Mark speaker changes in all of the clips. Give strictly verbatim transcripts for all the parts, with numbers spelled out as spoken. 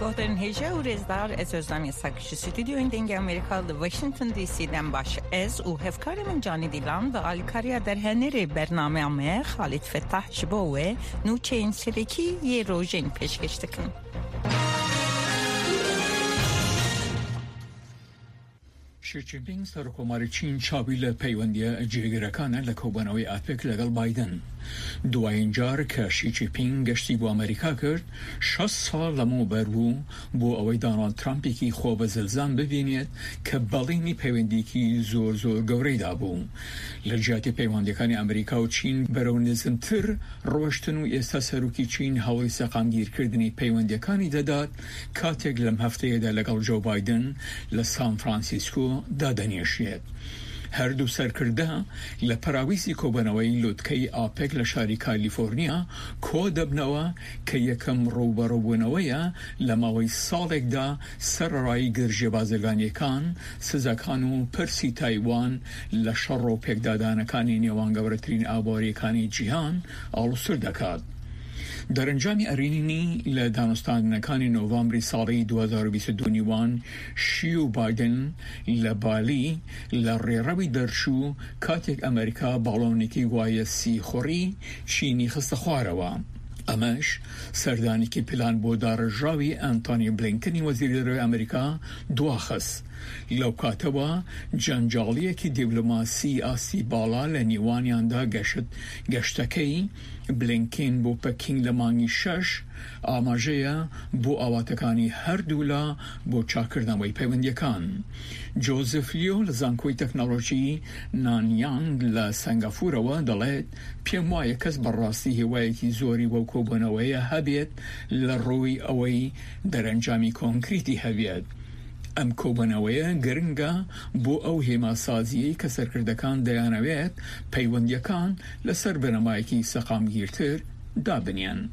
Speaker 1: Gordon هجا و رزدار از ازدانی ساکش استودیو این دنگ امریکا در واشنطن دی سی دن باش از و هفکار من جانی دیلان و آلیکاریا در هنر برنامه امه خالد فتح شبوه نوچه این سرکی یه روژین پیشکشت کن.
Speaker 2: شی جینپینگ سرکوماری چین چابیل پیوندی جیگرکانه لکوبانوی آپک لگل بایدن. دوایین جار که شی جینپینگ گشتی با امریکا کرد، شش سال لمو برو با اوی دانالد ترامپی که خوب زلزان ببینید که بالینی پیوندی که زور زور گوری دابو. لجاتی پیوندیکانی امریکا و چین برون نزمتر روشتن و استاسروکی چین حالی سقامگیر کردنی پیوندیکانی دادد کاتگ لم هفته ده لگل جو بایدن لسان فرانسیسکو دادنیشید. هر دو سرکرده لپراویسی کوبانوی لودکی آپک لشاری کالیفورنیا کو دبنوا که یکم روبرو بنویا لماوی سالک دا سر رای گرج بازرگانی کان سزاکانو پرسی تایوان لشرو پک دادانکانی نیوان گورترین آباری کانی جهان آلوسر دکاد. در انجام ارینی لدانستان نکانی نوامبری سالی دو هزار و بیست و دو نیوان شیو بایدن لبالی لریروی درشو کاتیک امریکا بالونیکی وای سی خوری چینی خست خواروا. امش سردانی که پلان بودار جاوی انتونی بلینکنی وزیر امریکا دواخس لو کاتوا جنجالیه که دیپلماسی آسی بالا لنیوانیان دا گشت گشتکی بلینکن بو پکین لمانی شش آماجه بو آواتکانی هر دولا بو چاکردنوی پیوندیکان. جوزف لیو لزانکوی تکنولوژی نانیانگ لسنگافور و دلت پیموای کس براستی هوایی که زوری و کوبانوی هبید لروی اوی در انجامی کنکریتی هبید. ام کوبانوی گرنگا بو او هما سازی که سرکردکان دیانویت پیوندیکان لسر بنامایکی سقامگیرتر دابنین.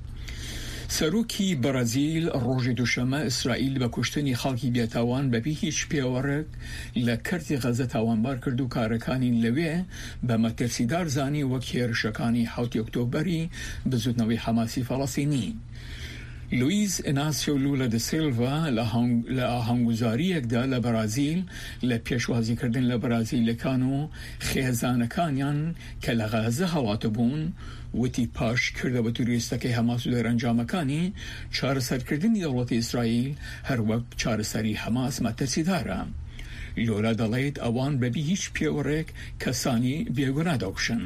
Speaker 2: سروکی برازیل روز دوشنبه اسرائیل با کشتنی خالقی بیاتوان به هیچ پیاورک لکرتی غزه توانبار کردو کارکانی لوی به مترسیدار زانی و کیرشکانی حوتی اکتبری به زودنوی حماسی فلسطینی. لوئیز ایناسیو لولا د سیلوا لهانگوزاری اکدا لبرازیل لپیشوازی کردن لبرازیل کانو خیزانکانیان که لغازه حوات بون و تی پاش کرده به توریستا که حماسو در انجام کانی چار سر کردن دولت اسرائیل هر وقت چار سری حماس مترسی داره. لولا دلید اوان ببی هیچ پیورک کسانی بیگونه دوکشن.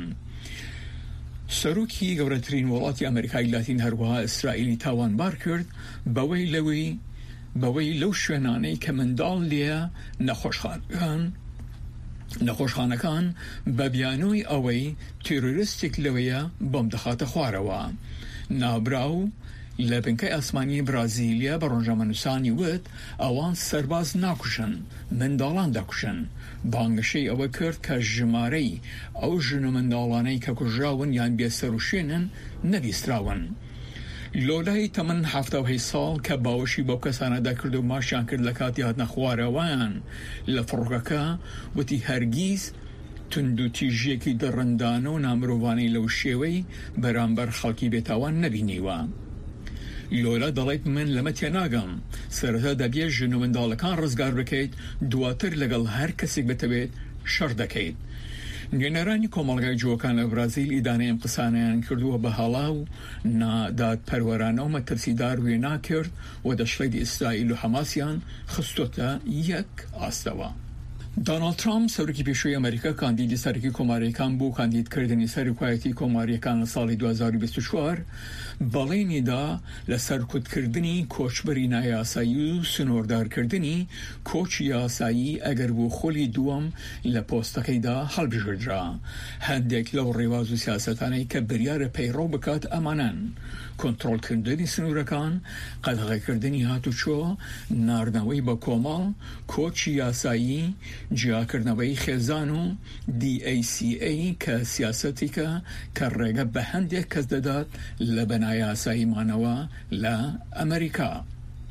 Speaker 2: سروکی گورترین ولاتی امریکای لاتین هروها اسرائیلی تاوان بار کرد باوی لوی باوی لو شوینانی که مندال لیا نخوشخانکان نخوشخانکان ببیانوی اوی تروریستیک لویا بمدخات خواروا نابراو لبنکه اسمانی برازیلیا برونجامنوسانی ود اوان سرباز ناکشن مندالان داکشن بانگشی او کرد که جماری او جنو مندالانی که کجاون یان بیستروشینن نویستراون. لولای تمن هفته و هی سال که باوشی با کسانه دا کرد و ماشان کرد لکاتی هات نخواروان لفرقکا و تی هرگیز تندو تیجی که درندانو نامروانی لوشیوی برانبر خلقی بیتاوان نبینیوان. لولا دلایت من لمت ناگم سرتا دبیه جنو من دالکان رزگار بکید دواتر لگل هر کسی بتبید شر دکید. نگنرانی کمالگای جوکان برازیل ادانه امقصانیان کردو به حالاو نا داد پرورانه و مترسیدار وی نا کرد و دشلید اسرائیل و حماسیان خستوتا یک آستوا. دونالد ترامپ سرکی پیشوی امریکا کاندیدی سرکی کماریکان بو کاندید کردنی سرکایتی کماریکان سال دو هزار و بیست و چهار بالینی دا لسرکت کردنی کوچبری نایاسایی و سنوردار کردنی کوچ یاسایی اگر بو خولی دوام لپوستکی دا حل بجرد را هندک لو رواز و سیاستانی که بریار پیرو بکات امانن کنترل کردنی سنورکان قدغه کردنی هاتو چو نارنوی با کومال کوچ یاسایی جا کردنوی خزانو دی ای سی ای که سیاستی که کرگه به هندک کس دادات لبنای آسایی مانوا لا امریکا.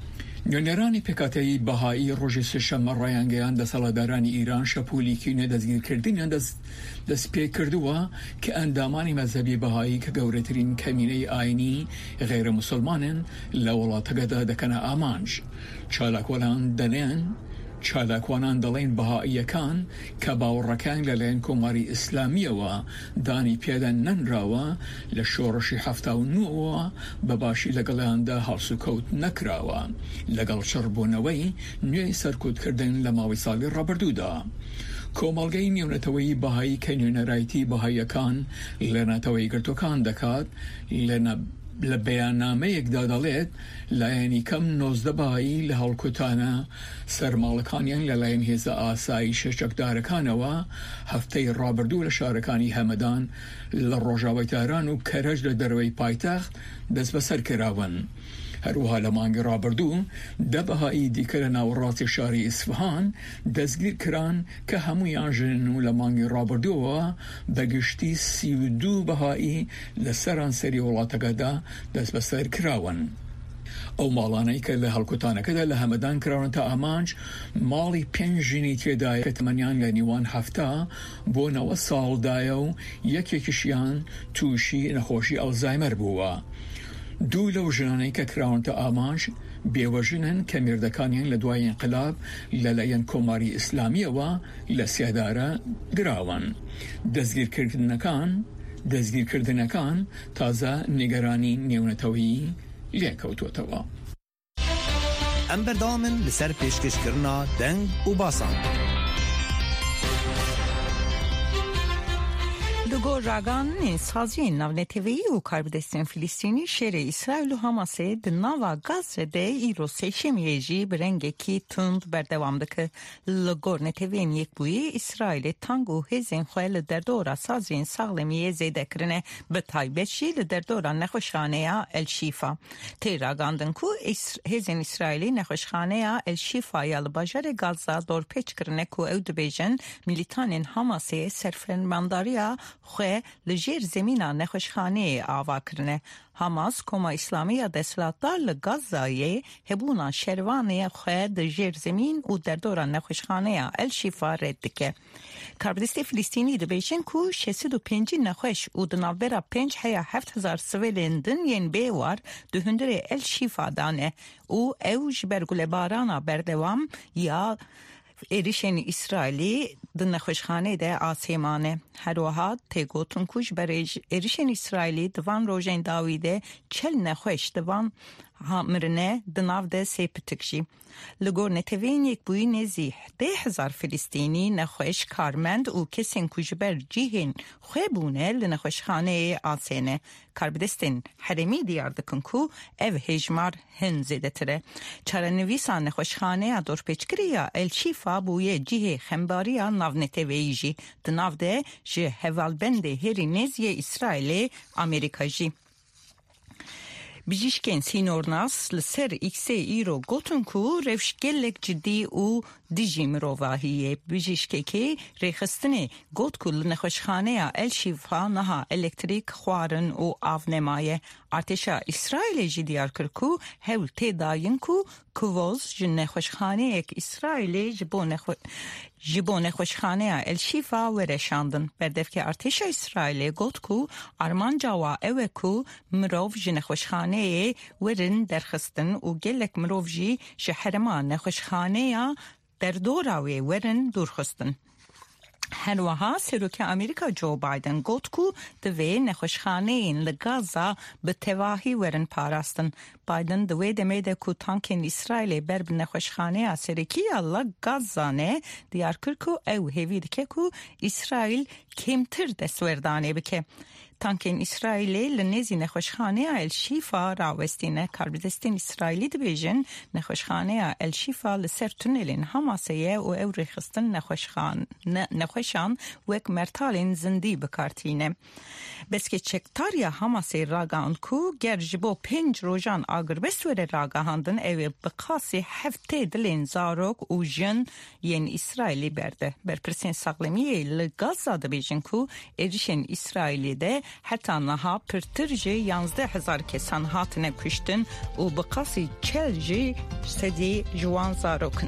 Speaker 2: نێرانی پێکاتەیی بەهایی ڕۆژی سێشەممە ڕایانگەیان دەسەڵاتدارانی ئیران شەپۆلیکینە دەستگیرکردنیان دەست پێ کردووە کە ئەندامانی مەزهەبی بەهایی کە گەورەترین کەمینەی ئاینی غێرە موسڵمانن لە وڵاتەکەدا دەکەنە ئامانج. چالاکوەلان دەڵێن چالاکوانان دەڵێن بەهاییەکان کە باوەڕەکان لەلایەن کۆماری ئیسلامیەوە دانی پێدا نەنراوە لە شۆڕشی هەفتا و نوەوە بەباشی لەگەڵیاندا هەڵسوکەوت نەکراوە لەگەڵ شەڕبوونەوەی نوێی سەرکوتکردن لە ماوەی ساڵی ڕابردوودا. کۆمەڵگەی نێونەتەوەی بەهایی کە نوێنەرایەتی بەهاییەکان لە نەتەوەی گرتوەکان دەکات لە بەیاننامەیەکدا دەڵێت لایەنی کەم نۆزدە بەهایی لە هەڵکوتانە سەرماڵەکانیان لەلایەن هێزە ئاسایی شەشەکدارەکانەوە هەفتەی ڕابردوو لە شارەکانی هەمەدان لە ڕۆژاوای تاران و کەرەش لە دەروەی پایتەخت دەست بەسەر کراون. هەروەها لە مانگی ڕابردوو دە بەهایی دیکە لە ناوەڕاستی شاری ئیسفهان دەستگیر کران کە هەموویان ژن و لە مانگی ڕابردووەوە بەگشتی سی و دوو بەهایی لە سەرانسەری وڵاتەکەدا دەست بەسەر کراون. ئەو ماڵانەی کە لە هەڵکوتانەکەدا لە هەمەدان کراون تا ئامانج ماڵی پێنج ژنی تێدایە کە تەمەنیان لە نیوان هەفتا بۆ نەوە ساڵدایە و یەکێکیشیان تووشی نەخۆشی ئەڵزایمەر بووە. دوو لەو ژنانەی کە کراون تا ئامانج بێوەژنن کە مێردەکانیان لە دوای انقلاب لەلایەن کۆماری ئیسلامیەوە لە سیادارە گراون. دەستگیرکردنەکان دەستگیرکردنەکان تازە نیگەرانی نێونەتەوەی لێکەوتوتەوە.
Speaker 3: ئەم بەردەوامن لەسەر پێشکەشکردنا دەنگ و باسان.
Speaker 1: دو راگان سازی ناونتوی و کاربدستین فلسطینی شهر اسرائیل و حماس د ناوا غزه ده ایرو سشمیجی برنگه کی تند بردوام دکه لگور نتوین یک بوی اسرائیل تانگو هزین خویل در دورا سازین ساغلمی زیده کرنه به تایبشی در دورا نخوشخانه الشیفا تی راگاندن کو هزین اسرائیلی نخوشخانه الشیفا یا لباجر غزه دور پیچ کرنه کو او دبیجن میلیتانین حماس سرفرمانداریا خواه لجیر زمینه نخوشخانه آوا کرنه. حماس کما اسلامی دستلاتدار لغزه هبونا شروانه خواه لجیر زمین و در دوران نخوشخانه الشیفا رد که. کاربدست فلسطینی ده بیشن کو شصت و پنج نخوش و دنابرا پنج هیا هفت هزار سویلندن ین بیوار ده هندر الشیفا دانه و اوج برگل بارانا بردوام یا ایریشن اسرائیلی د نخوشخانه ده آسیمانه هر وها تگوتون کوش برای ایریشن اسرائیلی دوان روژن داویده چل نخوش دوان مرنه دناو ده سیپتکشی لگور نتوین یک بوی نزی ده هزار فلسطینی نخوش کارمند و کسین کوش بر جیهن خوبونه لنخوشخانه آسینه کاربدستین حرمی دیار دکن کو او هجمار هن زیده تره چرا نویسان نخوشخانه دور پیچکریا الشیفا بوی جیه خمباریا ناو نتویجی دناو ده جه هوالبنده هری نزی اسرائیل امریکا جی بیشکن سینورناس لسر ایکسه ایرو گوتن کو روشگلک جدی و دیجی مروواهیه بیشکی که ریخستنه گوت کل نخوشخانه الشیفا نها الکتریک خوارن و آونمایه ارتشا اسرائیل جدیار کرکو هول تداین کو کووز جن نخوشخانه یک اسرائیل جبو نخو جبو نخوشخانه الشیفا ورشاندن بردف که ارتش اسرائیل گوت کو ارمان جاوا اوه کو مروف جن نخوشخانه ورن درخستن و گلک مروف جی شهرمان نخوشخانه در دوراوی ورن دورخستن. هر وها سروک امریکا جو بایدن گوت کو دوی نخوشخانه این لگازا به تواهی ورن پاراستن. بایدن دوی دمیده کو تانکین اسرائیل بر نخوشخانه سرکی لگازا نه دیار کر کو او هیوید که کو اسرائیل کمتر دستوردانه بکه. تانکین اسرائیلی لنزی نخوشخانه الشیفا راوستینه کاربدستین اسرائیلی دبیجن نخوشخانه الشیفا لسر تونلین هماسیه و او ریخستن نخوشخان نخوشان وک مرتالین زندی بکارتینه. بس که چکتاریا هماسی راگان کو گرجبو پنج روژان آگر بسور راگاهاندن او بقاسی هفته دلین زاروک و جن ین اسرائیلی برده. برپرسین ساقلمیه لگازا دبیجن کو ایریشن اسرائیلی ده حتی نها پرترجی یانزده هزار کسان هاتنه کشتن و بقاسی چلجی سدی جوان زاروکن.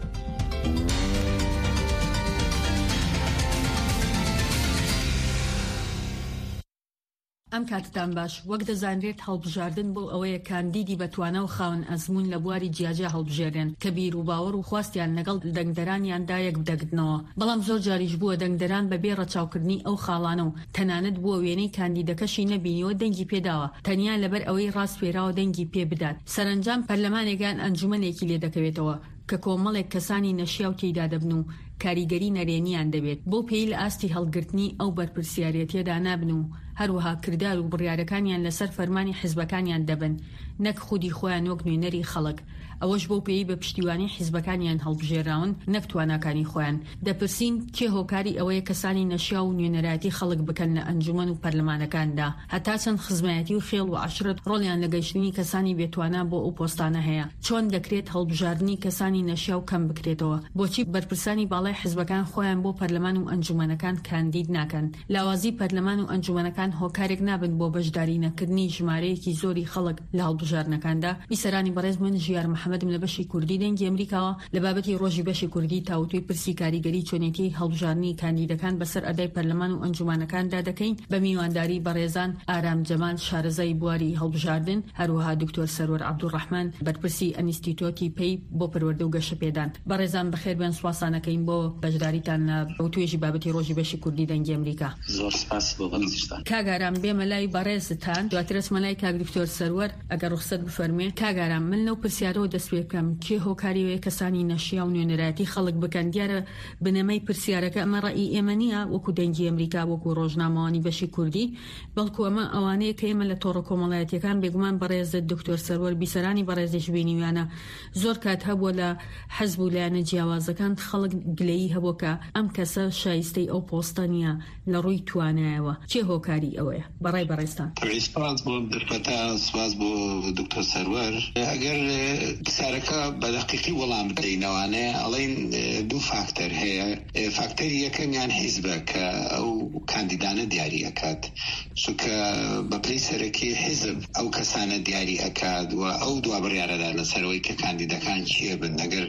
Speaker 4: ئەم کاتتان باش وەک دەزانرێت هەڵبژاردن بۆ ئەوەیە کاندیدی بەتوانە و خاون ئەزمون لە بواری جیاجا هەڵبژێرێن کە بیر و باوەڕ و خواستیان لەگەڵ دەنگدەرانیاندا یەک بدەگرنەوە. بەڵام زۆر جاریش بووە دەنگدەران بەبێ ڕەچاوکردنی ئەو خاڵانە و تەنانەت بووە وێنەی کاندیدەکەشی نەبینیوە دەنگی پێداوە تەنیا لەبەر ئەوەی ڕاستفێراوە دەنگی پێ بدات. سەرنجام پەرلەمانێکیان ئەنجومەنێکی لێ دەکەوێتەوە کە کۆمەڵێک کەسانی نەشیا و تێیدا دەبن و کاریگەری نەرێنیان دەبێت بۆ پێی لە ئاستی هەڵگرتنی ئەو بەرپرسیارەتیەدا نابن و هەروەها کردار و بڕیارەکانیان لەسەر فەرمانی حیزبەکانیان دەبن نەک خودی خۆیان وەک نوێنەری خەڵک. ئەوەش بۆ پێی بە پشتیوانی حیزبەکانیان هەڵبژێراون نەک تواناکانی خۆیان. دەپرسین کێ هۆکاری ئەوەیە کەسانی نەشیا و نوێنەراتی خەڵک بکەن لە ئەنجومەن و پەرلەمانەکاندا هەتا چەند خزمەتی و خێڵ و عەشرەت ڕۆڵیان لە گەیشتنی کەسانی بێتوانە بۆ ئەو پۆستانە هەیە. چۆن دەکرێت هەڵبژاردننی کەسانی نەشیا و کەم بکرێتەوە؟ بۆچی بەرپرسانی باڵای حیزبەکان خۆیان بۆ پەرلەمان و ئەنجومەنەکان کاندید ناکەن؟ لاوازی پەرلەمان و ئەنجومەنەکان هۆکارێک نابن بۆ بەشداری نەکردنی ژمارەیەکی زۆری خەڵک لە هەڵبژاردنەکاندا. بیسەرانی بەڕێز من ژیار محەممەدم لە بەشی کوردی دەنگی ئەمریکاوە لە بابەتی ڕۆژی بەشی کوردی تاوتوی پرسی کاریگەری چۆنێتی هەڵبژاردننی کاندیدەکان بەسەر ئەدای پەرلەمان و ئەنجومەنەکاندا دەکەین بە میوانداری بەڕێزان ئارام جەمال شارەزای بواری هەڵبژاردن هەروەها دکتۆر سەرۆر عەبدوڕەحمان بەرپرسی ئەنیستیتۆتی پێی بۆ پەروەردە و گەشە پێدان. بەڕێزان بەخێر بێن سواسانەکەین بۆ بەشداریتان لە توێژی بابەتی ڕۆژی بەشی کوردی دەنگی ئەمریکا.
Speaker 5: زۆر سپاس بۆ بەنزیشتان.
Speaker 4: کاگارام بێمە لای بەڕێزتان دواتر ئەچمە لای کاک دکتۆر سەرۆر ئەگەر ڕوخسەت بفەرمێ. کاگارام من لەو پرسیارەوە دەست پێ بکەم کێ هۆکاریوەیە کەسانی نەشیا و نوێنەراتی خەڵک بکەن؟ دیارە بنەمەی پرسیارەکە ئەمە ڕەئی ئێمە نییە وەکو دەنگی ئەمریکا وەکو ڕۆژنامەوانی بەشی کوردی بەڵکو ئەمە ئەوانەیە کە ئێمە لە تۆڕە کۆمەڵایەتیەکان بێگومان بەڕێزت دکتۆر سەرۆر بیسەرانی بەڕێزیش بینیوانە زۆر کات هەبووە لە حەزب و لایەنە جیاوازەکان خەڵک گلەیی هەبووە کە ئەم کەسە شایستەی ئەو پۆستە نییە لە ڕووی توانایەوە. چێ هۆکاری ئەوەیە بەڕای بەڕێستان؟
Speaker 5: سپاس بۆ دەرفەتە سپاس بۆ دکتۆر سەرۆر. ئەگەر پرسیارەکە بە دەقیقی وەڵام بدەینەوانەیە ئەڵێن دوو فاکتەر هەیە. فاکتەری یەکەمیان حیزبە کە ئەو کاندیدانە دیاری ئەکات چونکە بە پلەی سەرەکی حیزب ئەو کەسانە دیاری ئەکات و ئەو دوا بڕیارەدا لەسەرەوەی کە کاندیدەکان چیە بن. ئەگەر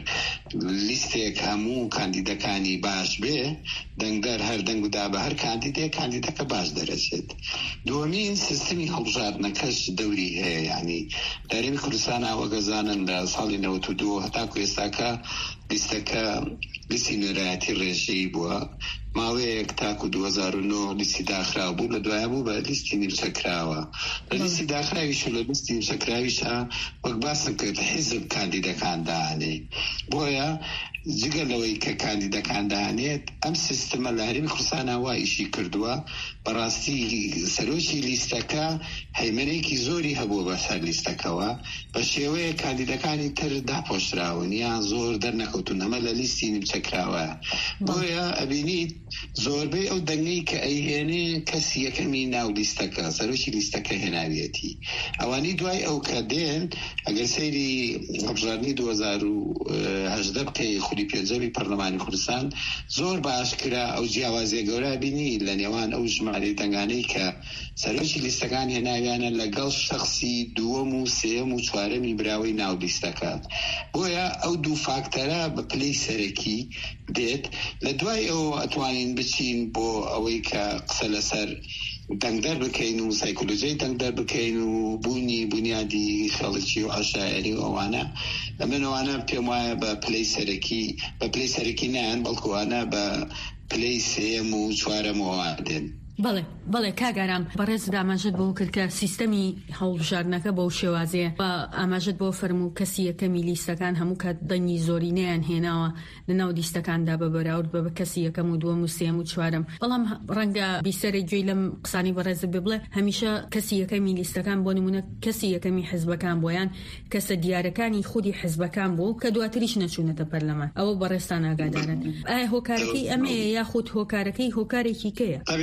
Speaker 5: لیستێک هەموو کاندیدەکانی باش بێ دەنگدەر هەر دەنگدا بە هەر کاندیدێک کاندیدەکە باش دەرەچێت. دووەمین سیستەمی هەڵبژاردنەکەش دەوری هەیە. یعنی دەرێمی کوردستان ئاوەگەزانن لە ساڵی نەوەت و دوو هەتاکو ئێستاکە لیستەکە لیستی نوێنەراتی ڕێژەیی بووە. ماوەیەک تاکو دوو هەزار و نۆ لیستی داخرا بوو لە دوایە بوو بە لیستی نیمچەکراوە. لە لیستی داخراویش و لە لیستی نیمچەکراویشە وەک باسم کرد حیزب کاندیدەکان داهەنێ. بۆیە جگە لەوەی کە کاندیدەکان داهەنێت ئەم سیستەمە لە هەرێمی کوردستان وا ئیشی کردووە. بەڕاستی سەرۆکی لیستەکە هەیمنەیەکی زۆری هەبووە بەسەر لیستەکەوە بە شێوەیە کاندیدەکانی تر داپۆشراون یان زۆر دەرنەکەوتون. ئەمە لە لیستی نیمچەکراوە. بۆیە ئەبینیت زۆربەی ئەو دەنگەی کە ئەیهێنێ کەسی یەکەمی ناو لیستەکە سەرۆکی لیستەکە هێناویەتی. ئەوانی دوای ئەو کە دێن ئەگەر سەیری هەڵبژاردننی دوو هەزار و هەژدە بکەی خولی پێنجەمی پەرلەمانی کوردستان زۆر باشکرا ئەو جیاوازیە گەورە بینی لە نێوان ئەو ژمارەی دەنگانەی کە سەرۆکی لیستەکان هێناویانە لەگەڵ شەخسی دووەم و سێم و چوارەمی براوەی ناو لیستەکە. بۆیە ئەو دوو فاکتەرە بە پلەی سەرەکی دێت. لە دوای ئەو ئەتوانین بچین بۆ ئەوەی کە قسە لەسەر دەنگدەر بکەین و سایکۆلۆژیای دەنگدەر بکەین و بوونی بنیادی خەڵکی و عەشایری و ئەوانە. ئەمەوانە پێم وایە بە پلەی سەرەکی بە پلەی سەرەکی نایەن بەڵکووانە بە پلەی سێم و چوارەمەوە دێن.
Speaker 4: بەڵێ بەڵێ کاگارام بەڕێز ئاماژت بۆ کرد کە سیستەمی هەڵبژاردنەکە بەو شێوازەیە بە ئاماژت بۆ فەرموو کەسی یەکەمی لیستەکان هەموو کات دەنگی زۆرینەیان هێناوە لە ناو لیستەکاندا بە بەراورد بە کەسی یەکەم و دووەم و سێم و چوارەم. بەڵام ڕەنگە بیسەرێک گوێی لەم قسانی بەڕێز بڵێ هەمیشە کەسی یەکەمی لیستەکان بۆ نمونە کەسی یەکەمی حیزبەکان بۆیان کەسە دیارەکانی خودی حیزبەکان بوو کە دواتریش نەچوونەتە پەرلەمان. ئەوە بەڕێستان ئاگادارن. ئایا هۆکارەکەی ئەمەیە یاخود هۆکارەکەی هۆکارێکی کەیە؟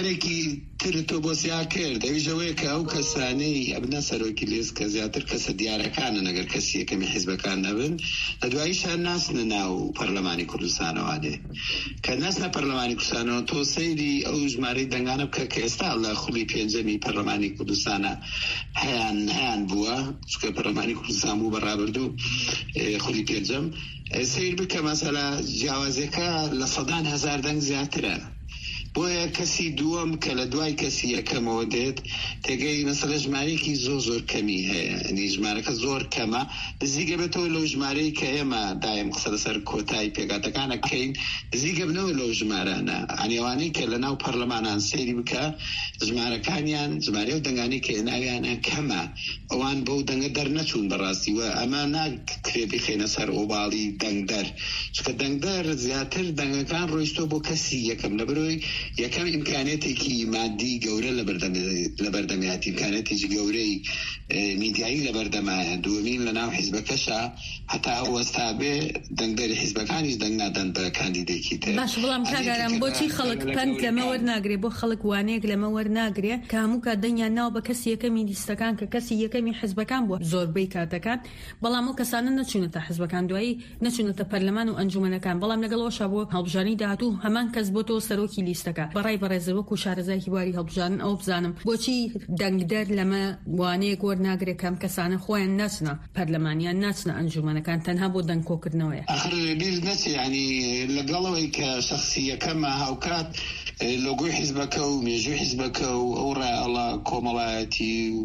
Speaker 5: سوالێکی ترتۆ بۆ سیا کرد ئەویژەوەیە کە ئەو کەسانەی ئەبنە سەرۆکی لێز کە زیاتر کەسە دیارەکانە نەگەر کەسی یەکەمی حیزبەکان نەبن لە دواییشان ناسنە ناو پەرلەمانی کوردستانەوەوانێ کە ناسنە پەرلەمانی کوردستانەوە تۆ سەیری ئەو ژمارەی دەنگانە بکە کە ئێستا لە خوڵی پێنجەمی پەرلەمانی کوردستانە هەیان هەیان بووە چونکە پەرلەمانی کوردستان بوو بەڕابردوو خوڵی پێنجەم سیر بکە مەسەلا جیاوازەکە لە سەدان هەزار دەنگ زیاترە بۆیە کەسی دووەم کە لە دوای کەسی یەکەمەوە دێت تێگەی مەسەلە ژمارەیەکی زۆر زۆر کەمی هەیە ئەنی ژمارەکە زۆر کەمە نزیکە بێتەوە لەو ژمارەی کە ئێمە دایم قسە لەسەر کۆتایی پێگاتەکانە بکەین نزیکە بنەوە لەو ژمارانە ئەنیێوانەی کە لە ناو پەرلەمانان سەیری بکە ژمارەکانیان ژمارە و دەنگانی کە هێناویانە کەمە ئەوان بەو دەنگە دەرنەچوون بەڕاستیوە ئەمە ناکرێ بخێنە سەر ئۆباڵی دەنگدەر چکە دەنگدەر زیاتر دەنگەکان ڕۆیشتۆ بۆ کەسی یەکەم لەبەرەوەی یەکەم ئیمکانێتێکی مادی گەورە لە بەردەمیاتی ئیمکانێتێکی گەورەی میدیایی لە بەردەمایە دووەمین لە ناو حیزبەکەشە هەتا ئەوەستا بێ دەنگدەری حیزبەکانیش دەنگ نادەن بە کاندیدێکی تر.
Speaker 4: باش بەڵام کاگارم بۆچی خەڵک پەند لەمە وەرناگرێ بۆ خەڵک وانەیەک لەمە وەرناگرێ کە هەموو کات دەنگیان ناو بە کەسی یەکەمی لیستەکان کە کەسی یەکەمی حیزبەکان بووە زۆربەی کاتەکان بەڵام ئەو کەسانە نەچوونەتە حیزبەکان دوایی نەچوونەتە پەرلەمان و ئەنجومەنەکان بەڵام لەگەڵەوەشە بۆ هەڵبژارنی داهاتوو هەمان کەس بۆ تۆ سەرۆکی لیستەکە بەڕای بەڕێزەوەک و شارەزایکی بواری هەڵبژارن ئەو بزانم بۆچی دەنگدەر لەمە وانەیەک وەرناگرێ کەم کەسانە خۆیان ناچنە پەرلەمانیان ناچنە ئەنجومەنەکان تەنها بۆ دەنگ کۆکردنەوەیە
Speaker 5: ئاخر بیر نەچێ ینی لەگەڵەوەی کە شەخسی یەکەمە هاوکات لۆگۆی حیزبەکە و مێژووی حیزبەکە و ئەو ڕایەڵە کۆمەڵایەتی و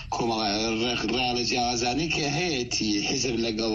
Speaker 5: کۆمەڵای لە جیاوازانەی کە هەیەی حیزب لەگەڵ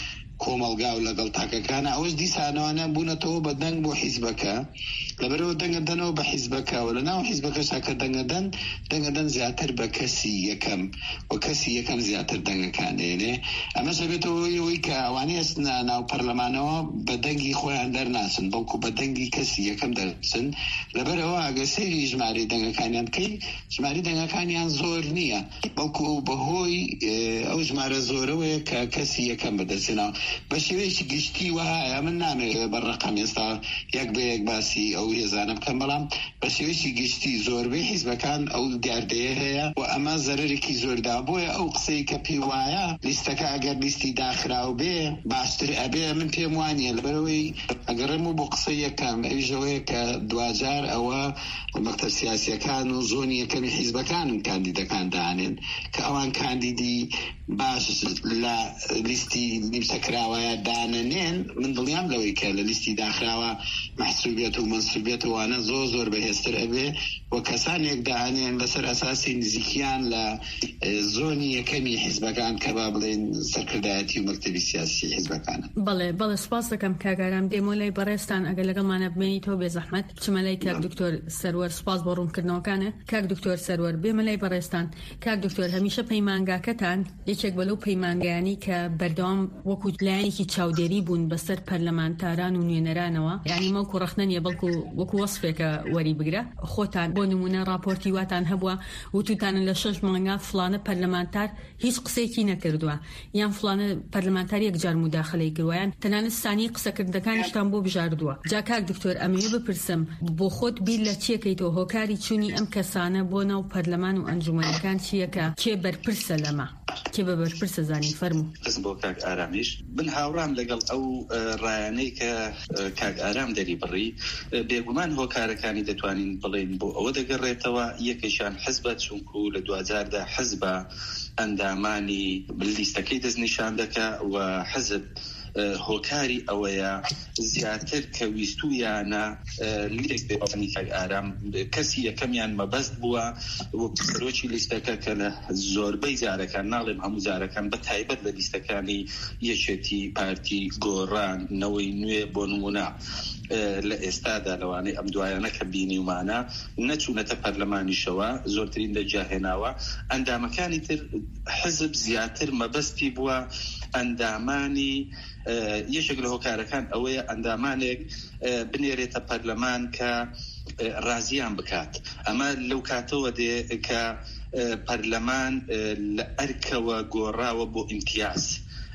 Speaker 5: کۆمەلگا و لەگەڵ تاکەکانە ئەوەش دیسانەوەنە بوونەتەوە بە دەنگ بۆ حیزبەکە لەبەرەوە دەنگەدەنەوە بە حیزبەکەەوە لە ناو حیزبەکەشا کە دەنگەدەن دەنگەدەن زیاتر بە کەسی یەکەم و کەسی یەکەم زیاتر دەنگەکانێنێ ئەمەش بێتەوە ئەوەی کە ئەوانەی ئەستنا ناو پەرلەمانەوە بە دەنگی خۆیان دەرناچن بەڵکو بە دەنگی کەسی یەکەم دەرچن لەبەرەوە ئەگە سەیری ژمارەی دەنگەکانیان بکەین ژماری دەنگەکانیان زۆر نییە بەڵکو بەهۆی ئەو ژمارە زۆرەوەیە کە کەسی یەکەم بەدەچێنەوە بە شێوەیەکی گشتی وایە من نامێت بەڕقەم ئێستا یەک بە یەک باسی ئەو هێزانە بکەم بەڵام بە شێوەیەکی گشتی زۆربەی حیزبەکان ئەو دیاردەیە هەیە و ئەمە زەرێکی زۆردا بۆیە ئەو قسەی کە پێی وایە لیستەکە ئەگەر لیستی داخراو بێ باشتر ئەبێ من پێم وانیە لەبەرەوەی ئەگەڕێم و بۆ قسە یەکەم ئەویژەوەیە کە دوجار ئەوە مەکتەب سیاسیەکان و زۆنی یەکەمی حیزبەکان کاندیدەکان دانێن کە ئەوان کاندیدی باش لە لیستی نیمسەکراوەیە دانەنێن من دڵیام لەوەی کە لە لیستی داخراوە محسوبیت و منسوبیت وانە زۆر زۆر بەهێزتر ئەبێ و کەسانێک دانێن لەسەر ئەساسی نزیکیان لە زۆنی یەکەمی حیزبەکان کە با بڵێن سەرکردایەتی و مەکتەبی سیاسی حیزبەکانە.
Speaker 4: بەڵێ بەڵێ سپاس دەکەم کاگارام دێمە لای بەڕێستان ئەگەر لەگەڵمانە بمێنی تۆ بێزەحمەت بچمە لای کاک دکتۆر سەروەر سپاس بۆ ڕوونکردنەوەکانە کاک دکتۆر سەروەر بێمە لای بەڕێستان کاک دکتۆر هەمیشە پەیمانگاکەتان یەکێک بەلەو پەیمانگایانی کە بەردەوام وەکو لایەنێکی چاودێری بوون بەسەر پەرلەمانتاران و نوێنەرانەوە یعنی مەوکو ڕەخنەنیە بەڵکو وەکو وەسفێکە وەری بگرە خۆتان بۆ نمونە راپۆرتی واتان هەبووە وتوتانە لە شەش مانگا فلانە پەرلەمانتار هیچ قسێکی نەکردووە یان فلانە پەرلەمانتار یەکجار موداخلەی کردوویان تەنانەت سانی قسەکردەکانیشتان بۆ بژاردووە جا کاک دکتۆر ئەمەیە بپرسم بۆ خۆت بیر لە چیەکەیتەوە هۆکاری چوونی ئەم کەسانە بۆ ناو پەرلەمان و ئەنجومەنەکان چیەکە کێ بەرپرسە لەمە کێ بە بەرپرسە زانی فەرموو
Speaker 6: قسم بۆ کاک ئارامیش من هاوڕام لەگەڵ ئەو ڕایانەی کە کاک ئارام دەری بڕی بێگومان هۆکارەکانی دەتوانین بڵێن بۆ ئەوە دەگەڕێتەوە یەکێشان حزبە چونکو لە دوجاردا حزبە ئەندامانی لیستەکەی دەستنیشان دەکە و حزب هۆکاری ئەوەیە زیاتر کە ویستویانە لیست بێنی کاک ئارام کەسی یەکەمیان مەبەست بووە وەکو سەرۆکی لیستەکە کە لە زۆربەی جارەکان ناڵێم هەموو جارەکان بە تایبەت لە لیستەکانی یەکێتی پارتی گۆڕانەوەی نوێ بۆ نمونە لە ئێستادا لەوانەی ئەم دوایانە کە بینیومانە نەچوونەتە پەرلەمانیشەوە زۆرترین دەجاهێناوە ئەندامەکانی تر حزب زیاتر مەبەستی بووە ئەندامانی یەکێک لە هۆکارەکان ئەوەیە ئەندامانێک بنێرێتە پەرلەمان کە ڕازیان بکات ئەمە لەو کاتەوە دێ کە پەرلەمان لە ئەرکەوە گۆڕاوە بۆ ئیمتیاز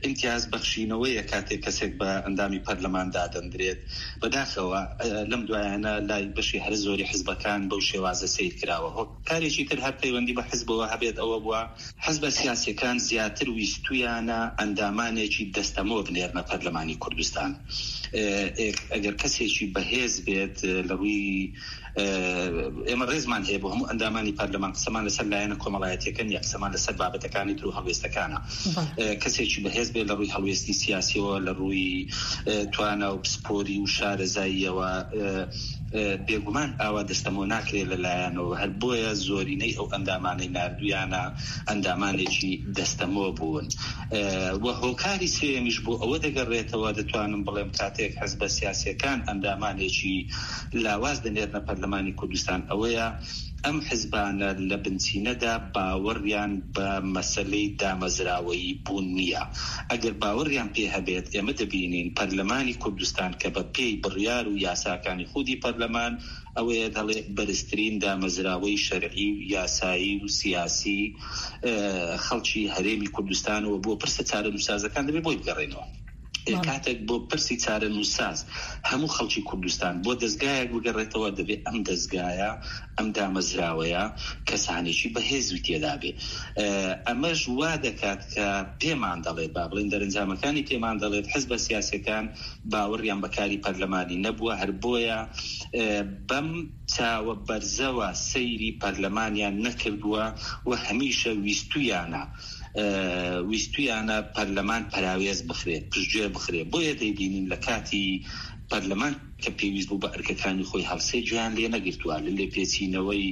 Speaker 6: امتیاز بەخشینەوەیە کاتێک کەسێک بە ئەندامی پەرلەمان دادەندرێت. بەداخەوە لەم دوایانە لای بەشی هەر زۆری حزبەکان بەو شێوازە سیر کراوە. کارێکی تر هەر پەیوەندی بە حزبەوە هەبێت ئەوە بووە حزبە سیاسیەکان زیاتر ویستویانە ئەندامانێکی دەستەمۆ بنێرنە پەرلەمانی کوردستان. ئەگەر کەسێکی بەهێز بێت لە ڕووی ئێمە ڕێزمان هەیە بۆ هەموو ئەندامانی پەرلەمان قسەمان لەسەر لایەنە کۆمەڵایەتیەکان یا قسەمان لەسەر بابەتەکانی تر و هەڵوێستەکانە. کەسێکی بەهێز بێت لە ڕووی هەڵوێستی سیاسیەوە، لە ڕووی توانە و پسپۆری و شارەزاییەوە بێگومان ئاوا دەستەمۆ ناکرێت لەلایەنەوە. هەر بۆیە زۆرینەی ئەو ئەندامانەی نردویانە ئەندامانێکی دەستەمۆ بوون. وە هۆکاری سێمیش بۆ ئەوە دەگەڕێتەوە دەتوانم بڵێم کاتێک حزبە سیاسیەکان ئەندامانێکی لاواز دەنێرنە پەرلەمانی کوردستان ئەوەیە ئەم حزبانە لە بنچینەدا باوەڕیان بە مەسەلەی دامەزراوەیی بوون نییە. ئەگەر باوەڕیان پێ هەبێت ئێمە دەبینین پەرلەمانی کوردستان کە بە پێی بڕیار و یاساکانی خودی پەرلەمان ئەوەیە دەڵێ بەرزترین دامەزراوەی شەرعی و یاسایی و سیاسی خەڵکی هەرێمی کوردستانەوە بۆ پرسە چارە نووسازەکان دەبێت بۆی بگەڕێنەوە. کاتێک بۆ پرسی چارە نووساز هەموو خەڵکی کوردستان بۆ دەستگایەک بگەڕێتەوە دەبێت ئەم دەستگایە ئەم دامەزراوەیە کەسانێکی بەهێزوی تێدا بێ. ئەمەش وا دەکات کە پێمان دەڵێت با بڵێن دەرەنجامەکانی پێمان دەڵێت حزبە سیاسیەکان باوەڕیان بەکاری پەرلەمانی نەبووە، هەر بۆیە بەم چاوە بەرزەوە سەیری پەرلەمانیان نەکردووە و هەمیشە ویستویانە ویستویانە پەرلەمان پەراوێز بخرێت، پشتگوێ بخرێت. بۆیە دەیبینین لە کاتی پەرلەمان کە پێویست بوو بە ئەرکەکانی خۆی هەڵسێ گوێیان لێ نەگرتووە لە لێپێچینەوەی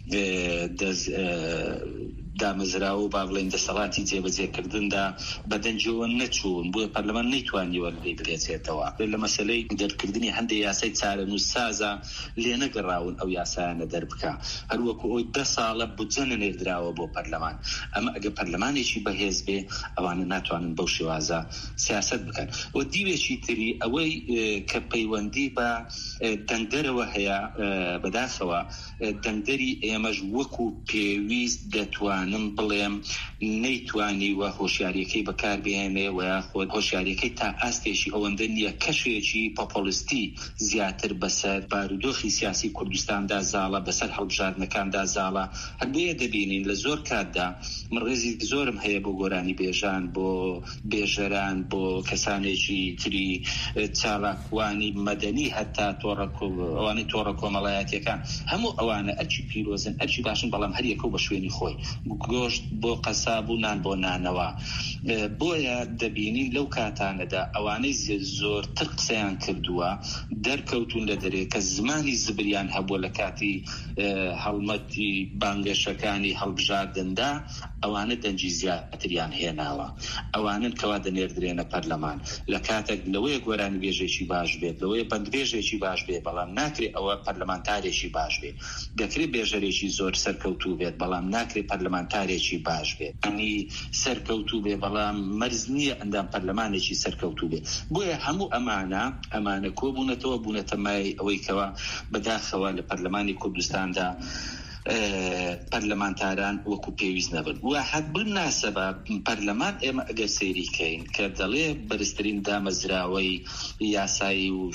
Speaker 6: دامەزراوە و با بڵێن دەسەڵاتی جێبەجێکردندا بەدەنجەوە نەچوون، بۆیە پەرلەمان نەیتوانیوە لێ بڕێچێتەوە. لە مەسەلەی دەرکردنی هەندێک یاسای چارە نووسازە لێ نەگەڕاون ئەو یاسایانە دەربکە، هەروەکو ئەوی دە ساڵە بودجە نەنێردراوە بۆ پەرلەمان. ئەمە ئەگە پەرلەمانێکی بەهێز بێ ئەوانە ناتوانن بەو شێوازە سیاسەت بکەن. و دیوێکی تری ئەوەی کە پەیوەندی بە دەنگدەرەوە هەیە بەداخەوە دەنگدەری ئێمەش وەکو پێویست دەتوانم بڵێم نەیتوانی وە هۆشیاریەکەی بەکاربهێنێ و یاخۆت هۆشیاریەکەی تا ئاستێکی ئەوەندە نییە کەشێکی پۆپۆلیستی زیاتر بەسەر بارودۆخی سیاسی کوردستاندا زاڵە، بەسەر هەڵبژاردنەکاندا زاڵە. هەر بۆیە دەبینین لە زۆر کاتدا من ڕێزی زۆرم هەیە بۆ گۆرانی بێژان، بۆ بێژەران، بۆ کەسانێکی تری چالاکوانی مەدەنی هەتا ئەوانەی تۆڕە کۆمەڵایەتیەکان هەموو ئەوانە ئەرچی پیرۆزن ئەرچی باشن، بەڵام هەر یەکەو بە شوێنی خۆی گۆشت بۆ قەساب و نان بۆ نانەوە. بۆیە دەبینین لەو کاتانەدا ئەوانەی زۆرتر قسەیان کردووە دەرکەوتون لە دەرێ کە زمانی زبریان هەبووە لە کاتی هەڵمەتی بانگێشەکانی هەڵبژاردندا ئەوانە دەنجی زیاتریان هێناوە، ئەوانن کەوا دەنێردرێنە پەرلەمان. لە کاتێک لەوەیە گۆرانی بێژێکی باش بێت، لەوەیە بەندبێژێکی باش بێت، بەڵام ناکرێت ئەوە پەرلەمانتارێکی باش بێت. دەکرێت بێژەرێکی زۆر سەرکەوتوو بێت، بەڵام ناکرێت پەرلەمانتارێکی باش بێت. ئەنی سەرکەوتوو بێت بەڵام مەرز نییە ئەندام پەرلەمانێکی سەرکەوتوو بێت. بۆیە هەموو ئەمانە ئەمانە کۆبوونەتەوە بوونەتە مای ئەوەی کەوا بەداخەوە لە پەرلەمانی کوردستاندا پەرلەمانتاران وەکو پێویست نەبن. و حەد بناسەبە پەرلەمان ئێمە ئەگەر سەیریکەین کە دەڵێ بەرزترین دامەزراوەی یاسایی و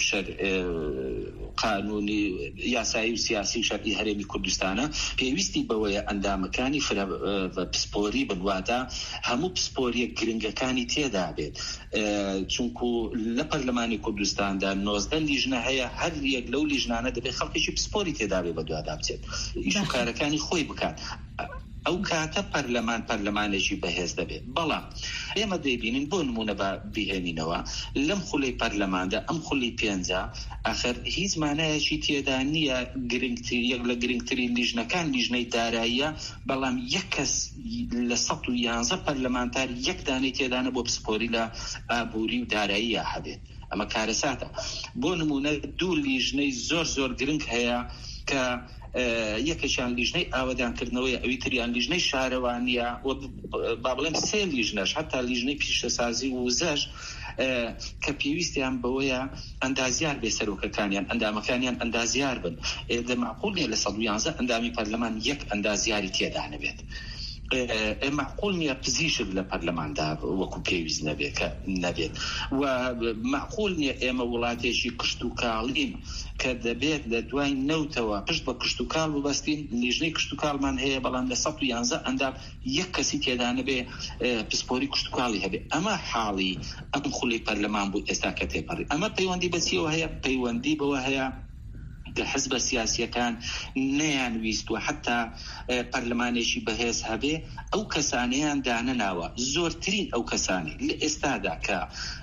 Speaker 6: قانونی یاسایی و سیاسی و شەرعی هەرێمی کوردستانە پێویستی بەوەیە ئەندامەکانی پسپۆری بنواتە هەموو پسپۆریە گرنگەکانی تێدا بێت، چونکو لە پەرلەمانی کوردستاندا نۆزدە لیژنە هەیە، هەر یەک لەو لیژنانە دەبێت خەڵکێکی پسپۆری تێدا بێت بە دووادام بچێت کارەکانی خۆی بکات. ئەو کاتە پەرلەمان پەرلەمانێکی بەهێز دەبێت. بەڵام ئێمە دەیبینین بۆ نمونە بە بهێنینەوە لەم خوڵەی پەرلەماندا ئەم خوڵی پێنجە ئاخر هیچ مانایەکی تێدا نییە گرنگترین یەک لە گرنگترین لیژنەکان لیژنەی داراییە، بەڵام یەک کەس لە سەد و یانزە پەرلەمانتار یەک دانەی تێدانە بۆ پسپۆری لە ئابووری و داراییە هەبێت. ئەمە کارەساتە. بۆ نمونە دوو لیژنەی زۆر زۆر گرنگ هەیە کە یەکەشیان لیژنەی ئاوەدانکردنەوەی ئەوی تریان لیژنەی شارەوانیە با بڵێم سێ لیژنەش هەتا لیژنەی پیشەسازی و وزەش کە پێویستیان بەوەیە ئەندازیار بێ سەرۆکەکانیان ئەندامەکانیان ئەندازیار بن. دەمەعقول نیە لە سەد و یانزە ئەندامی پەرلەمان یەک ئەندازیاری تێدا نەبێت. معقول نییە پزیشک لە پەرلەماندا وەکو پێویست نەبێت کە نەبێت و معقول نییە ئێمە وڵاتێکی کشت و کاڵین کە دەبێت لە دوای نەوتەوە پشت بە کشت و کاڵ ببەستین. لیژنەی کشت و کاڵمان هەیە بەڵام لە سەد و یانزە ئەندام یەک کەسی تێدا نەبێ پسپۆری کشت و کاڵی هەبێ. ئەمە حاڵی ئەم خولی پەرلەمان بوو ئێستا کە تێپەڕی. ئەمە پەیوەندی بەچیەوە هەیە؟ پەیوەندی بەوە هەیە کە حزبە سیاسیەکان نەیانویست و حتا پەرلەمانێکی بەهێز هەبێ ئەو کەسانەیان دانەناوە. زۆرترین ئەو کەسانی لە ئێستادا کە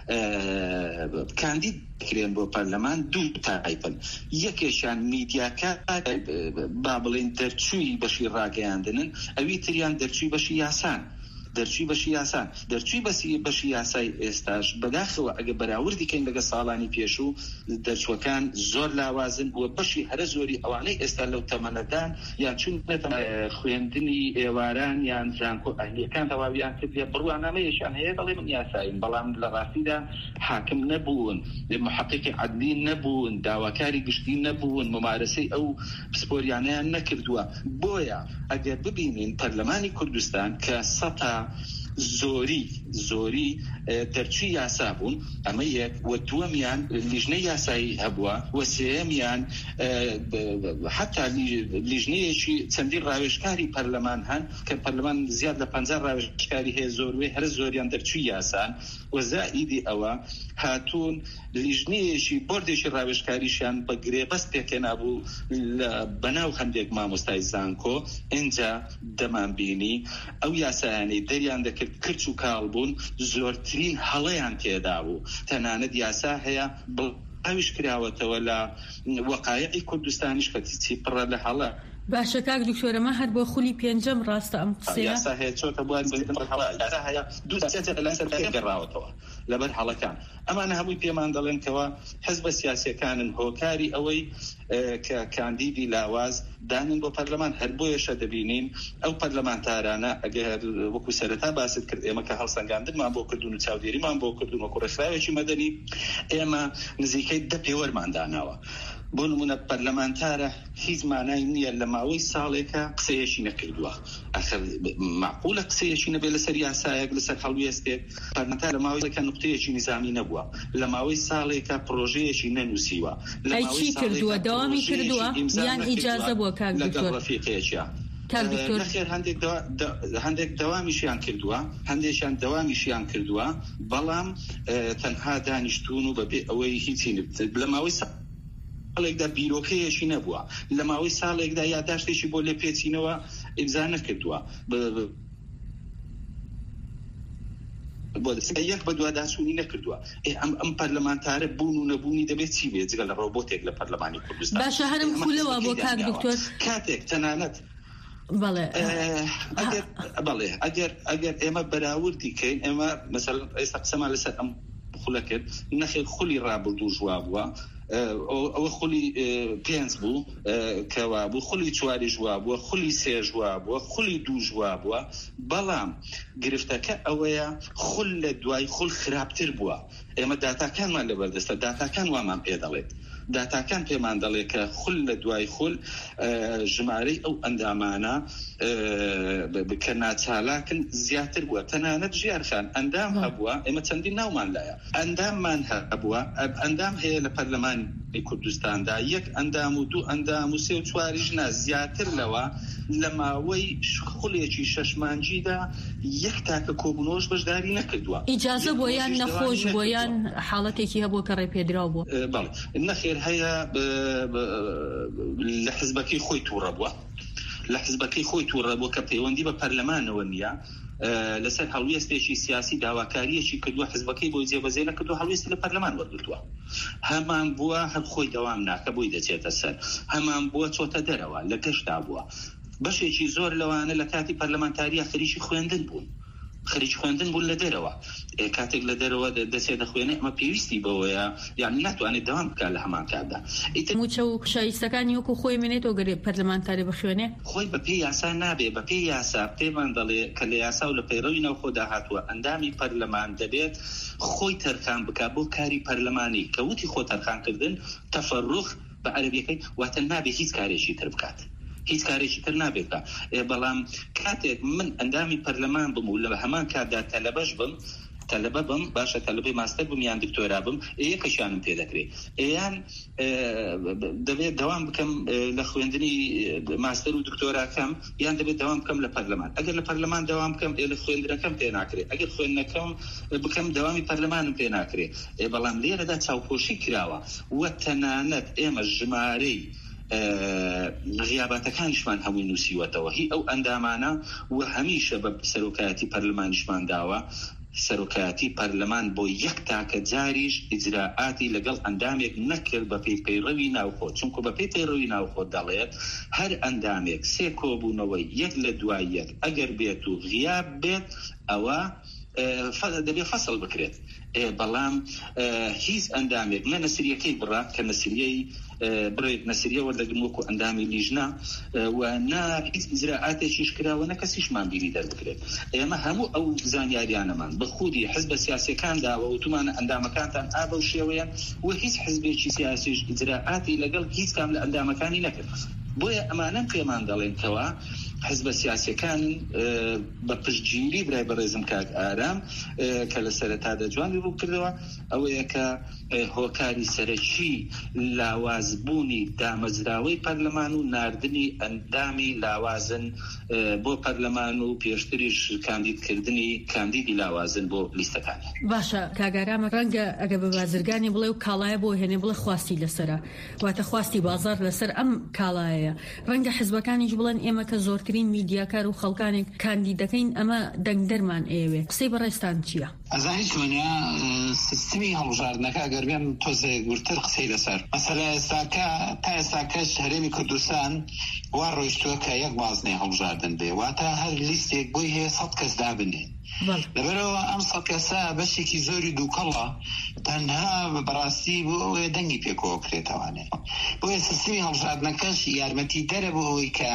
Speaker 6: کاندید کرێن بۆ پەرلەمان دوو تایپن. یەکێشیان میدیاکە با بڵێن دەرچووی بەشی ڕاگەیاندنن، ئەوی تریان دەرچووی بەشی یاسان. دەرچووی بەشی یاسان دەرچووی بەسی بەشی یاسای ئێستاش بەداخەوە ئەگە بەراوردی کەین لەگە ساڵانی پێشوو دەرچوەکان زۆر لاوازن و بەشی هەرە زۆری ئەوانەی ئێستا لەو تەمەنەدان یان چون خوێندنی ئێواران یان زانکۆ ئەهلیەکان تەواویان کردێ بڕوانامەیەشیان هەیە دەڵێ من یاسایم، بەڵام لە ڕاستیدا حاکم نەبوون، محققی عەدلی نەبوون، داواکاری گشتی نەبوون، ممارەسەی ئەو پسپۆریانەیان نەکردووە. بۆیە ئەگەر ببینین پەرلەمانی کوردستان کە سەتا زۆری زۆری دەرچووی یاسا بوون، ئەمە یەک، و دووەمیان لیژنەی یاسایی هەبووە، و سێەمیان حتا لیژنەیەکی چەندین ڕاوێژکاری پەرلەمان هەن کە پەرلەمان زیاد لە پەنجا ڕاوێژکاری هەیە، زۆروێ هەر زۆریان دەرچووی یاسان. و زائیدی ئەوە هاتوون لیژنەیەکی بۆردێکی ڕاوێژکاریشیان بە گرێبەست پێکێنا بوو بەناو هەندێک مامۆستای زانکۆ. ئینجا دەمان بینی ئەو یاسایانەی دەریان دەکرد کرچ و کاڵ بوون، زۆرترین هەڵەیان تێدا بوو. تەنانەت یاسا هەیە ئەویش کراوەتەوە لە وەقایعی کوردستانیش کە چی پڕە لە هەڵە.
Speaker 4: باشە کاک دکتۆرەمە هەر بۆ خولی پێنجەم ڕاستە ئەم قسەیە
Speaker 6: یاسا هەیە چۆتە بووان یاسا هەیە دوو سێت لەسەر گەڕاوەتەوە لەبەر هەڵەکان. ئەمانە هەمووی پێمان دەڵێن کەوە حزبە سیاسیەکانن هۆکاری ئەوەی کە کاندیدی لاواز دانن بۆ پەرلەمان. هەر بۆیەشە دەبینین ئەو پەرلەمانتارانە ئەگەر وەکو سەرەتا باست کرد ئێمە کە هەڵسەنگاندنمان بۆ کردوون و چاودێریمان بۆ کردوون وەکو ڕێکخراوێکی مەدەنی، ئێمە نزیکەی دە پێوەرمان داناوە. بۆ نمونە پەرلەمانتارە هیچ مانای نییە لە ماوەی ساڵێکە قسەیەکی نەکردووە. ئەخر معقولە قسەیەکی نەبێت لەسەر یاسایەک لەسەر هەڵوێستێک؟ پەرلەمانتار لە ماوەیەکە نقطەیەکی نظامی نەبووە، لە ماوەی ساڵێکە پرۆژەیەکی نەنووسیوە.
Speaker 4: ئەی چی کردووە؟ دەوامی کردووە یان ئیجازە بووە کاک دکتۆر؟
Speaker 6: نەخێر هەندێک دەوامیشیان کردووە، هەندێکیان دەوامیشیان کردووە، بەڵام تەنها دانیشتون و بەبێ ئەوەی هیچی لە ماوەی ساڵێکدا بیرۆکەیەکی نەبووە، لە ماوەی ساڵێکدا یاداشتێکی بۆ لێ پێچینەوە ئیمزا نەکردووە. بۆ یەک بە دوواداچوونی نەکردووە. ئەم پەرلەمانتارە بوون و نەبوونی دەبێت چی بێت جگە لە ڕۆبۆتێک لە پەرلەمانی کوردستان؟
Speaker 4: باشە هەرم خولەوە بۆ کاک دکتۆر
Speaker 6: کاتێک تەنانەت
Speaker 4: بەڵێ
Speaker 6: بەڵێ ئەگەر ئەگەر ئێمە بەراوردی کەین، ئێمە مەسەڵەن ئێستا قسەمان لەسەر ئەم خوڵە کرد، نەخێر خولی ڕابردوو ژوا بووە، ئەوە خولی پێنج بوو کەوا بوو، خولی چواری ژوا بووە، خولی سێ ژوا بووە، خولی دوو ژوا بووە. بەڵام گرفتەکە ئەوەیە خول لە دوای خول خراپتر بووە. ئێمە داتاکانمان لەبەردەستە، داتاکان وامان پێ دەڵێت، داتاکان پێمان دەڵێ کە خول لە دوای خول ژمارەی ئەو ئەندامانە کە ناچالاکن زیاتر بووە. تەنانەت ژیارخان ئەندام هەبووە، ئێمە چەندین ناومان لایە ئەنداممان هەبووە. ئەندام هەیە لە پەرلەمانی کوردستاندا، یەک ئەندام و دوو ئەندام و سێ و چواریش نا، زیاتر لەوە لە ماوەی خوڵێکی شەشمانجیدا یەک تاکە کۆبوونەوەش بەشداری نەکردووە.
Speaker 4: ئیجازە بۆ یان نەخۆش بۆ یان حاڵەتێکی هەبوو کە ڕێپێدراو بوو؟
Speaker 6: بەڵێ نەخێر هەیە لە حزبەکەی خۆی تووڕە بووە، لە حزبەکەی خۆی تووڕە بووە کە پەیوەندی بە پەرلەمانەوە نییە، لەسەر هەڵوێستێکی سیاسی داواکاریەکی کردووە، حزبەکەی بۆی جێبەجێ نەکردووە، هەڵوێستی لە پەرلەمان وەرگرتووە. هەمان بووە هەر خۆی دەوام ناکە بۆی دەچێتە سەر، هەمان بووە چۆتە دەرەوە، لە گەشتا بووە. بەشێکی زۆر لەوانە لە کاتی پەرلەمانتاریە خەریکی خوێندن بوون، خەریکی خوێندن بوون لە دەرەوە. کاتێک لە دەرەوە دەچێت دەخوێنێ، ئەمە پێویستی بەوەیە، یعنی ناتوانێت دەوام بکات لە هەمان کاتدا.
Speaker 4: موچە و شایستەکانی وەکو خۆی منێتەوە گەرێ پەرلەمانتاری بخوێنێ،
Speaker 6: خۆی بە پێی یاسا نابێ، بە پێی یاسا پێمان دەڵێ کە لە یاسا و لە پەیڕەوی ناوخۆدا هاتووە ئەندامی پەرلەمان دەبێت خۆی تەرخان بکات بۆ کاری پەرلەمانی، کە وتی خۆ تەرخانکردن تەفەڕوخ بە عەرەبیەکەی واتە نابێت هیچ کارێکی تر بکات، هیچ کارێکی تر نابێت. بەڵام کاتێک من ئەندامی پەرلەمان بم و لە هەمان کاتدا تەلەبەش بم تەلەبە بم باشە تەلەبەی ماستەر بم یان دکتۆرا بم یەکەشانم پێ دەکرێت یان دەبێت دەوام بکەم لە خوێندنی ماستەر و دکتۆراکەم یان دەبێت دەوام بکەم لە پەرلەمان. ئەگەر لە پەرلەمان دەوام بکەم لە خوێندنەکەم پێ ناکرێت، ئەگەر خوێندنەکەم بکەم دەوامی پەرلەمانم پێ ناکرێت. بەڵام لێرەدا چاوپۆشی کراوە وە تەنانەت ئێمە ژمارەی غیاباتەکانیشمان هەمووی نووسیوەتەوە. هی ئەو ئەندامانە و هەمیشە بە سەرۆکایەتی پەرلەمانیشمان داوە سەرۆکایەتی پەرلەمان بۆ یەک تاکە جاریش ئیجراعاتی لەگەڵ ئەندامێک نەکرد بە پێی پەیڕەوی ناوخۆ، چونکە بە پێی پەیڕەوی ناوخۆ دەڵێت هەر ئەندامێک سێ کۆبوونەوەی یەک لە دوای یەک ئەگەر بێت و غیاب بێت ئەوە دەبێت فەسڵ بکرێت. بەڵام هیچ ئەندامێک نە نەسریەکەی بڕات کە نەسریەی بڕێت نەسریە وەردەگرن وەکو ئەندامی لیژنا و نا هیچ ئیجراعاتێکیش کراوە نە کەسیشمان بیری دەربکرێت. ئێمە هەموو ئەو زانیاریانەمان بە خودی حزبە سیاسیەکان داوە و تومانە ئەندامەکانتان ئابە و شێوەیان و هیچ حزبێکی سیاسیش ئیجراعاتی لەگەڵ هیچ کام لە ئەندامەکانی نەکرد. بۆیە ئەمانەم پێمان دەڵێنکەوە حزبە سیاسیەکان بە پشتگیری برای بەڕێزم کاک ئارام کە لە سەرەتادا جوانی ڕوو کردەوە ئەوەیە کە هۆکاری سەرەکی لاوازبوونی دامەزراوەی پەرلەمان و ناردنی ئەندامی لاوازن بۆ پەرلەمان و پێشتریش کاندیدکردنی کاندیدی لاوازن بۆ لیستەکانی.
Speaker 4: باشە کاگارامە ڕەنگە ئەگە بە بازرگانی بڵێ و کاڵایە بۆ هێنێ بڵێ خواستی لەسرە واتە خواستی بازار لەسەر ئەم کاڵایە ڕەنگە حزبەکانیش بڵێن ئێمە کە زۆرترین میدیاکار و خەڵکانێک کاندیدەکەین ئەمە دەنگدەرمان ئێوێ قسەی بەڕێستان چییە؟
Speaker 5: ئەزانی چۆنیا سیستمی هەڵبژاردنەکە ئەگەر بێم تۆزێ گورتر قسەی لەسەر مەسەلە ئێستاکە تا ئێستاکەش هەرێمی کوردستان وا ڕۆیشتووە کە یەک بازنێ هەڵبژاردن بێ واتە هەر لیستێک بۆی هەیە سەد کەس دابنێن. لەبەرەوە ئەم سەد کەسە بەشێکی زۆری دووکەڵە تەنها بەڕاستی بۆ ئەوەیە دەنگی پێکەوە بکرێتەوانێ. بۆیە سیستمی هەڵبژاردنەکەش یارمەتی دەرە بۆ ئەوەی کە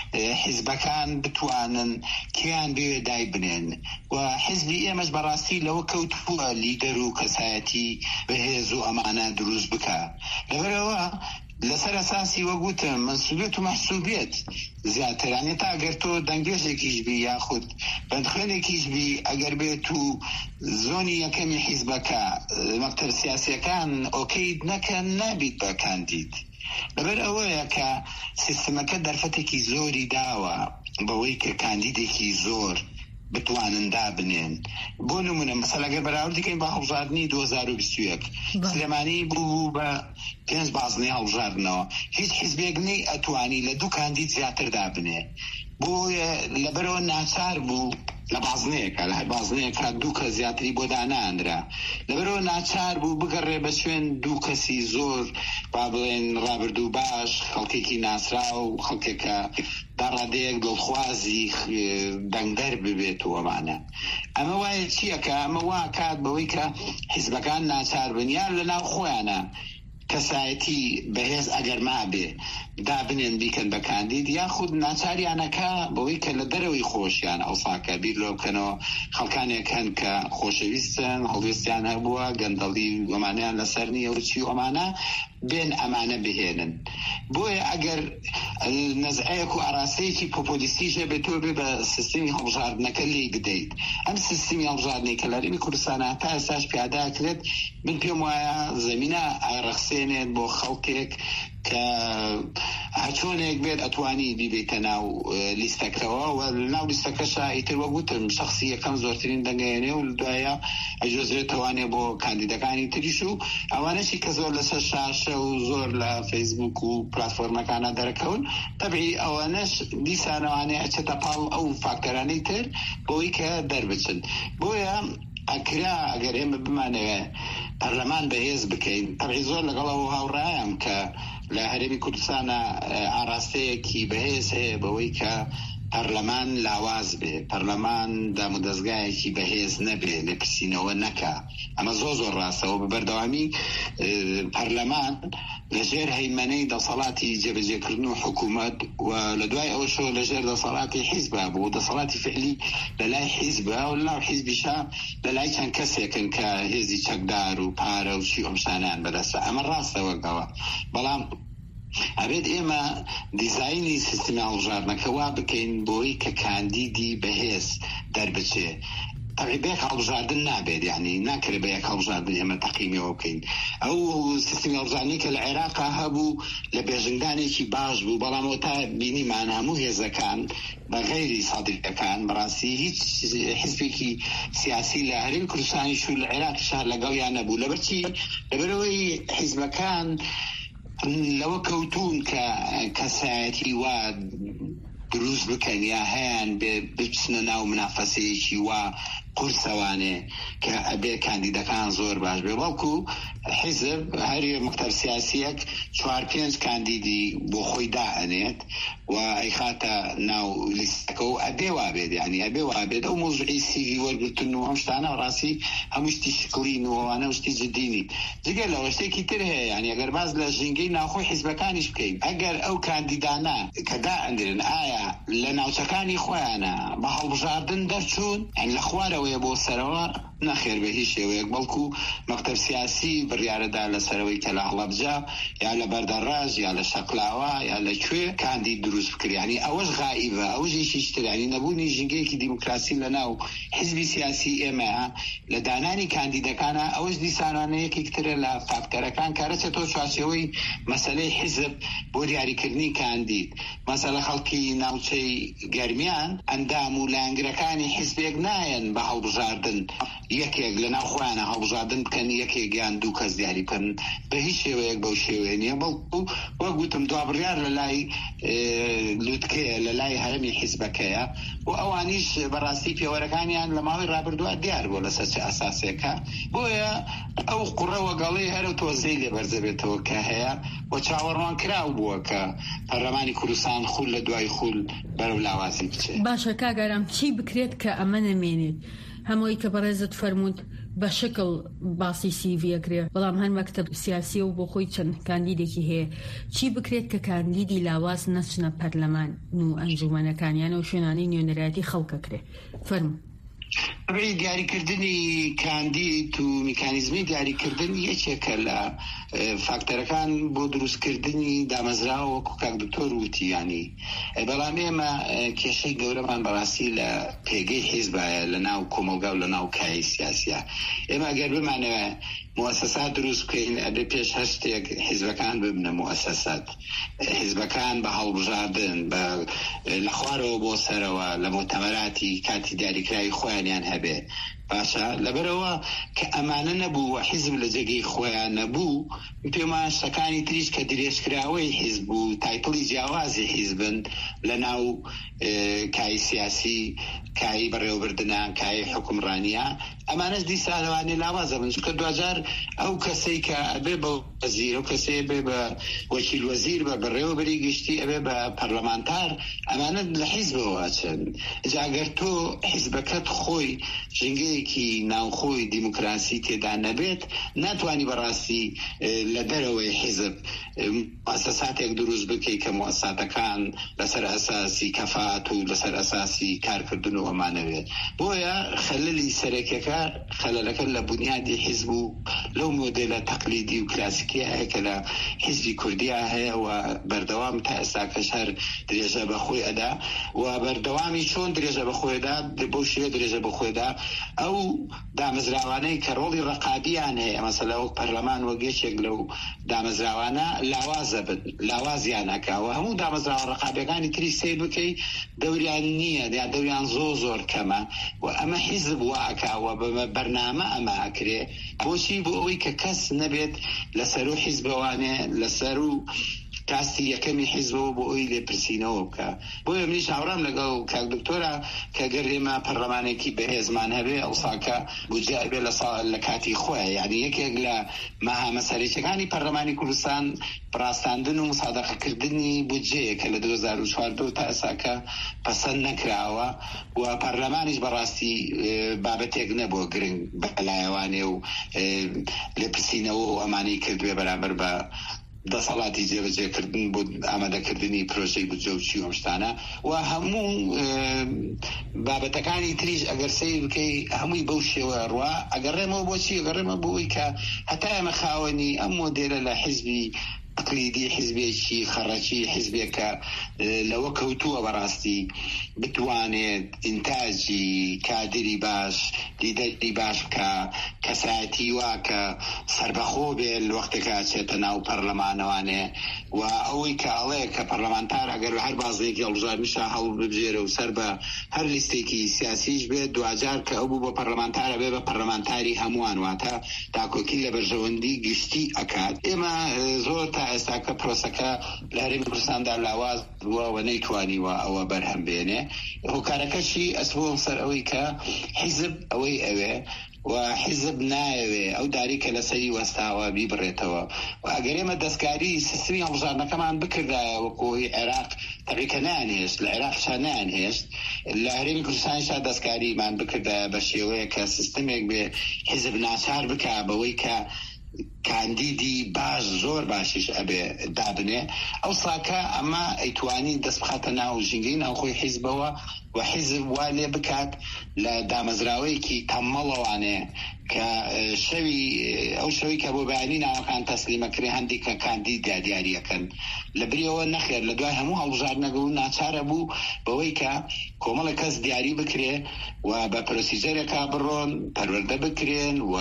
Speaker 5: حیزبەکان بتوانن کیان بێوێ دای بنێن و حیزبی ئێمەش بەڕاستی لەوە کەوتووە لیدەر و کەسایەتی بەهێز و ئەمانە دروست بکە. لەبەرەوە لەسەر ئەساسی وەگوتم منسوبیت و مەحسوبیت زیاترانێت تا ئەگەر تۆ دەنگێژێکیش بی یاخود بەندخوێنێکیش بی ئەگەر بێت و زۆنی یەکەمی حیزبەکە مەکتەب سیاسیەکان ئۆکەی نەکەن نابیت بە کاندید. لەبەر ئەوەیە کە سیستەمەکە دەرفەتێکی زۆری داوە بەوەی کە کاندیدێکی زۆر بتوانن دابنێن. بۆ نمونە مەسەڵە ئەگەر بەراورد بکەین بە هەڵبژاردنی دوو هەزار و بیست و یەک سلێمانی بوو بە پێنج بازنەی هەڵبژاردنەوە هیچ حیزبێک نەی ئەتوانی لە دوو کاندید زیاتر دابنێ. بۆیە لەبەرەوە ناچار بوو لە بازنەیەکە لە هەر بازنەیەکە دوو کەس زیاتری بۆ دانانرا. لەبەرەوە ناچار بوو بگەڕێ بە شوێن دوو کەسی زۆر با بڵێن ڕابردوو باش خەڵکێکی ناسرا و خەڵکێکە داڕادەیەک دڵخوازی دەنگدەر ببێت و ئەمانە. ئەمە وایە چییەکە؟ ئەمە وا کات بەوەی کە حیزبەکان ناچار بنیان لە ناو خۆیانە کەسایەتی بەهێز ئەگەر مابێ دابنێن بیکەن بە کاندید یاخود ناچاریانەکە بەوەی کە لە دەرەوەی خۆشیان ئەوساکە بیر لۆ بکەنەوە خەڵکانێک هەن کە خۆشەویستن هەڵویستیان هەبووە گەندەڵی ئەمانیان لەسەر نییە و چی ئەمانە بێن ئەمانە بهێنن. بۆیە ئەگەر نەزعەیەک و ئاراسەیەکی پۆپۆلیستیشە بێتۆ بێ بە سیستمی هەڵبژاردنەکە لێی بدەیت. ئەم سیستمی هەڵبژاردنەی کە لە هەرێمی کوردستانە تا ئێستاش پیاداکرێت من پێم وایە زەمینە ئایڕەخسێنێت بۆ خەڵکێک کە هەچۆنێک بێت ئەتوانی بیبێتە ناو لیستەکەەوە و ناو لیستەکەشە ئیتر وەگوتم شخصی یەکەم زۆرترین دەنگێنێ و دوایە ئەجۆزرێتەوانێ بۆ کاندیدەکانی تریش و ئەوانەشی کە زۆر لەسەر شاشە و زۆر لە فەیسبوک و پلاتفۆرمەکانە دەرەکەون تەبعی ئەوانەش دیسانەوانێ ئەچێتە پاڵ ئەو فاکتەرانەی تر بۆی کە دەربچن. بۆیە ئەکرا ئەگەر ئێمە بمانەوێ پەرلەمان بەهێز بکەین تەبعی زۆر لەگەڵەوە هاوڕایام کە لە هەرێمی کوردستانە ئاراستەیەکی بەهێز هەیە بەوەی کە پەرلەمان لاواز بێ پەرلەمان دامودەستگایەکی بەهێز نەبێ لە پرسینەوە نەکا. ئەمە زۆر زۆر ڕاستەوە بە بەردەوامی پەرلەمان لەژێر هەیمەنەی دەسەڵاتی جێبەجێکردن و حکوومەت و لە دوای ئەوەشەوە لەژێر دەسەڵاتی حیزبە بوو دەسەڵاتی فعلی لە لای حیزبە و لەناو حیزبیشە لە لای چەند کەسێکن کە هێزی چەکدار و پارە و چی ئەم شانیان بەدەستە. ئەمە ڕاستەوەگەوە بەڵام ئەبێت ئێمە دیزاینی سیستمی هەڵبژاردنەکەوا بکەین بۆی کە کاندیدی بەهێز دەربچێ. طبعا بەیەک هەڵبژاردن نابێت، یعنی ناکرێت بەیەک هەڵبژاردن ئێمە تەقییمەوە بکەین. ئەو سیستمی هەڵبژاردنی کە لە عێراقا هەبوو لە بێژنگانێکی باش بوو، بەڵام ئەو تا بینیمان هەموو هێزەکان بە غەیری سادقەکان بەڕاستی هیچ حیزبێکی سیاسی لە هەرێمی کوردستانیش و لە عێراقیش لەگەڵیان نەبوو. لەبەرچی لەبەرەوەی حیزبەکان لەوە کەوتون کە کەسایەتی وا دروست بکەن یا هەیان بچنە ناو منافەسەیەکی وا قورسەوانێ کە ئەبێ کاندیدەکان زۆر باش بێ. بەڵکو حیزب هەر مەکتەب سیاسیەک چوار پێنج کاندیدی بۆ خۆی داهەنێت و ئەیخاتە ناو لیستەکە و ئەبێ وابێت، یعنی ئەبێ وابێت ئەو مۆزوعی سیڤی وەرگرتن و ئەم شتانە ڕاستی هەموو شتی شکڵین و ئەوانە شتی جددینی. جگەر لەوە شتێکی تر هەیە، یعنی ئەگەر باز لە ژینگەی ناوخۆی حیزبەکانیش بکەین، ئەگەر ئەو کاندیدانە کە دائەندرن ئایا لە ناوچەکانی خۆیانە بە هەڵبژاردن دەرچوون، یعنی لە خوارەوەیە بۆ سەرەوە نەخێر بە هیچ شێوەیەک، بەڵکو مەکتەب سیاسی بڕیارەدا لەسەرەوەی کە لە هەڵەبجە یا لە بەردەڕاژ یا لە شەقلاوە یا لەکوێ کاندید دروست بکرێت. یعنی ئەوەش غائبە، ئەوەش هیچی تر، یعنی نەبوونی ژینگەیەکی دیموکراسی لە ناو حیزبی سیاسی ئێمە لە دانانی کاندیدەکانە، ئەوەش دیسانانەیەکی ترە لە فاکتەرەکان کارەچێتەوە چوارچێوەی مەسەلەی حیزب بۆ دیاریکردنی کاندید. مەسەلە خەڵکی ناوچەی گەرمیان ئەندام و لانگرەکانی حیزبێک نایەن بە هەڵبژاردن یەکێک لە ناو خۆیانە هەڵبژاردن بکەن یەکێک یان دوو کەس دیاری بکەن بە هیچ شێوەیەک بەو شێوەیە نییە. بەڵکو وەک گوتم دوا بڕیار لە لای لوتکەیە، لە لای هەرمی حیزبەکەیە و ئەوانیش بەڕاستی پێوەرەکانیان لە ماوەی ڕابردووە دیار بۆ لەسەر چه ئەساسێکە. بۆیە ئەو قوڕەوە گەڵی هەرە تۆزەی لێ بەرزەبێتەوە کە هەیە و چاوەڕوان کراو بووە کە پەرلەمانی کوردستان خول لە دوای خول بەرەو لاوازی بچێت.
Speaker 4: باشە کاگەرام چی بکرێت کە ئەمە نەمێنێت؟ هەمووی کە بەڕێزت فەرمووت بە شکل باسی سیڤیەکرێ، بەڵام هەر مەکتەب سیاسی و بۆ خۆی چەند کاندیدێکی هەیە. چی بکرێت کە کاندیدی لاواز نەچنە پەرلەمان و ئەنجومەنەکانیانە و شوێنانەی نوێنەرایەتی خەڵکەکرێ؟ فەرموو.
Speaker 5: ڕێی دیاریکردنی کاندید و میکانیزمی دیاریکردن یەکێکە لە فاکتەرەکان بۆ دروستکردنی دامەزراوە وەکو کاک دکتۆر وتی. ینی بەڵام ئێمە کێشەی گەورەمان بەڕاستی لە پێگەی حیزبایە لە ناو کۆمەلگا و لە ناو کای سیاسیە. ئێمە ئەگەر بمانەوە مؤسسات دروست بکەین ئەبێ پێش هەر شتێک حیزبەکان ببنە مؤسسات، حیزبەکان بە هەڵبژاردن بە لە خوارەوە بۆ سەرەوە لە مؤتەمەراتی کاتی دیاریکراوی خۆیانیان هەبێ. باشە لەبەرەوە کە ئەمانە نەبوو و حیزب لە جێگەی خۆیان نەبوو، پێمان شتەکانی تریش کە درێژکراوەی حیزب و تایپڵی جیاوازی حیزبن لە ناو کای سیاسی، کای بەڕێوەبردنە، کای حکومڕانیە، ئەمانەش دیسانەوانی لاوازە بن. چونکە دوجار ئەو کەسەی کە ئەبێ بە وەزیر، ئەو کەسەی بێ بە وەکیل وەزیر بە بەڕێوەبەری گشتی، ئەبێ بە پەرلەمانتار، ئەمانە لە حیزبەوە ئەچن. جاگەر تۆ حیزبەکەت خۆی ژنگەیەکی ناوخۆی دیموکراسی تێدا نەبێت، ناتوانی بەڕاستی لە دەرەوەی حیزب مؤسساتێک دروست بکەی کە مؤسساتەکان لەسەر ئەساسی کەفاءەت و لەسەر ئەساسی کارکردن و ئەمانەوێت. بۆیە خەلەلی سەرەکیەکە خەلەلەکە لە بنیادی حیزب و لەو مۆدێلە تەقلیدی و کلاسیکی هەیە کە لە حیزبی کوردیا هەیە و بەردەوام تا ئێستا کەش هەر درێژە بەخۆی ئەدا و بەردەوامی چۆن درێژە بەخۆیدا بۆ شێوە درێژە بەخۆیدا ئەو دامەزراوانەی کە ڕۆڵی ڕقابیان هەیە، مەسەلا وەک پەرلەمان وەگێچێک لەو دامەزراوانە لاوازە بن، لاوازیان ئەکاوە. هەموو دامەزراوە ڕقابیەکانی تری سێ بکەی دەوریان نییە یا دەوریان زۆر زۆر کەمە و ئەمە حیزب واکاوە بە بەرنامە ئەمە ئەکرێ. بۆچی؟ بۆ ئەوەی کە کەس نەبێت لەسەر و حیزبەوانێ لەسەر و کاستی یەکەمی حیزبەوە بۆ ئەوی لێپرسینەوە بکە. بۆیە منیش هاوڕام لەگەڵ کاک دکتۆرە کە گەر ئێمە پەرلەمانێکی بەهێزمان هەبێ ئەوساکە بودجە ئەبێ لە کاتی خۆیە. یعنی یەکێک لە مەهامە سەرەکیەکانی پەرلەمانی کوردستان ڕاستاندن و مسادەقەکردنی بودجەیە کە لە دوو هەزار و چواردە تا ئێساکە پەسەند نەکراوە و پەرلەمانیش بەڕاستی بابەتێک نەبووە گرنگ بەلایەوانێ و لێپرسینەوە و ئەمانەی کردوێ بەرامبەر بە دەسەڵاتی جێبەجێکردن بۆ ئامادەکردنی پرۆژەی بودجە و چی ئەمشتانە و هەموو بابەتەکانی تریش ئەگەر سەیر بکەی هەمووی بەو شێوە ڕوا ئەگەڕێمەوە. بۆچی؟ ئەگەڕێمە بۆی کە هەتا ئێمە خاوەنی ئەم مۆدێلە لە حیزبی تقلیدی حیزبێکی خەڕەکی حیزبێکە لەوە کەوتووە بەڕاستی بتوانێت ئینتاجی کادری باش لیدەری باش بکە کەسایەتی واکە سەربەخۆ بێ وەختێکە چێتە ناو پەرلەمانەوانێ و ئەوەی کە ئەڵێ کە پەرلەمانتار ئەگەر هەر بازێکی هەڵبژاردنیشە هەڵ ببژێرە و سەر بە هەر لیستێکی سیاسیش بێت دوجار کە ئەو بوو بە پەرلەمانتارە بێ بە پەرلەمانتاری هەمووان واتە تاکۆکی لە بەرژەوەندی گشتی ئەکات. ئێمە زۆر تا ئێستا کە پرۆسەکە لە هەرێمی کوردستاندا لاواز بووە و نەیتوانیوە ئەوە بەرهەم بێنێ. هۆکارەکەشی ئەسبووە سەر ئەوەی کە حیزب ئەوەی ئەوێ و حیزب نایەوێ ئەو داریکە لەسەری وەستاوە بیبڕێتەوە و ئەگەر ئێمە دەستکاری سیستمی هەڵبژاردنەکەمان بکردایە وەکۆی عێراق تەقیکە نانهێشت لە عێراقشا نانهێشت لە هەرێمی کوردستانیشا دەستکاریمان بکردایە بە شێوەیە کە سیستمێک بێ حیزب ناچار بکە بەوەی کە کاندیدی باش زۆر باشیش ئەبێ دابنێ ئەو ساکە ئەمە ئەیتوانی دەست بخاتە ناو ژینگەی ناوخۆی حیزبەوە و حیزب وا لێ بکات لە دامەزراوەیەکی تەمەڵەوانێ کە شەوی ئەو شەوی کە بۆ بەیانی ناوەکان تەسلیمەکرێ هەندێک کە کاندیدا دیاریەکەن لە بریەوە نەخێر لە دوای هەموو هەڵبژاردنەکە و ناچارە بوو بەوەی کە کۆمەڵی کەس دیاری بکرێ و بە پرۆسیجەرێکا بڕۆن پەروەردە بکرێن و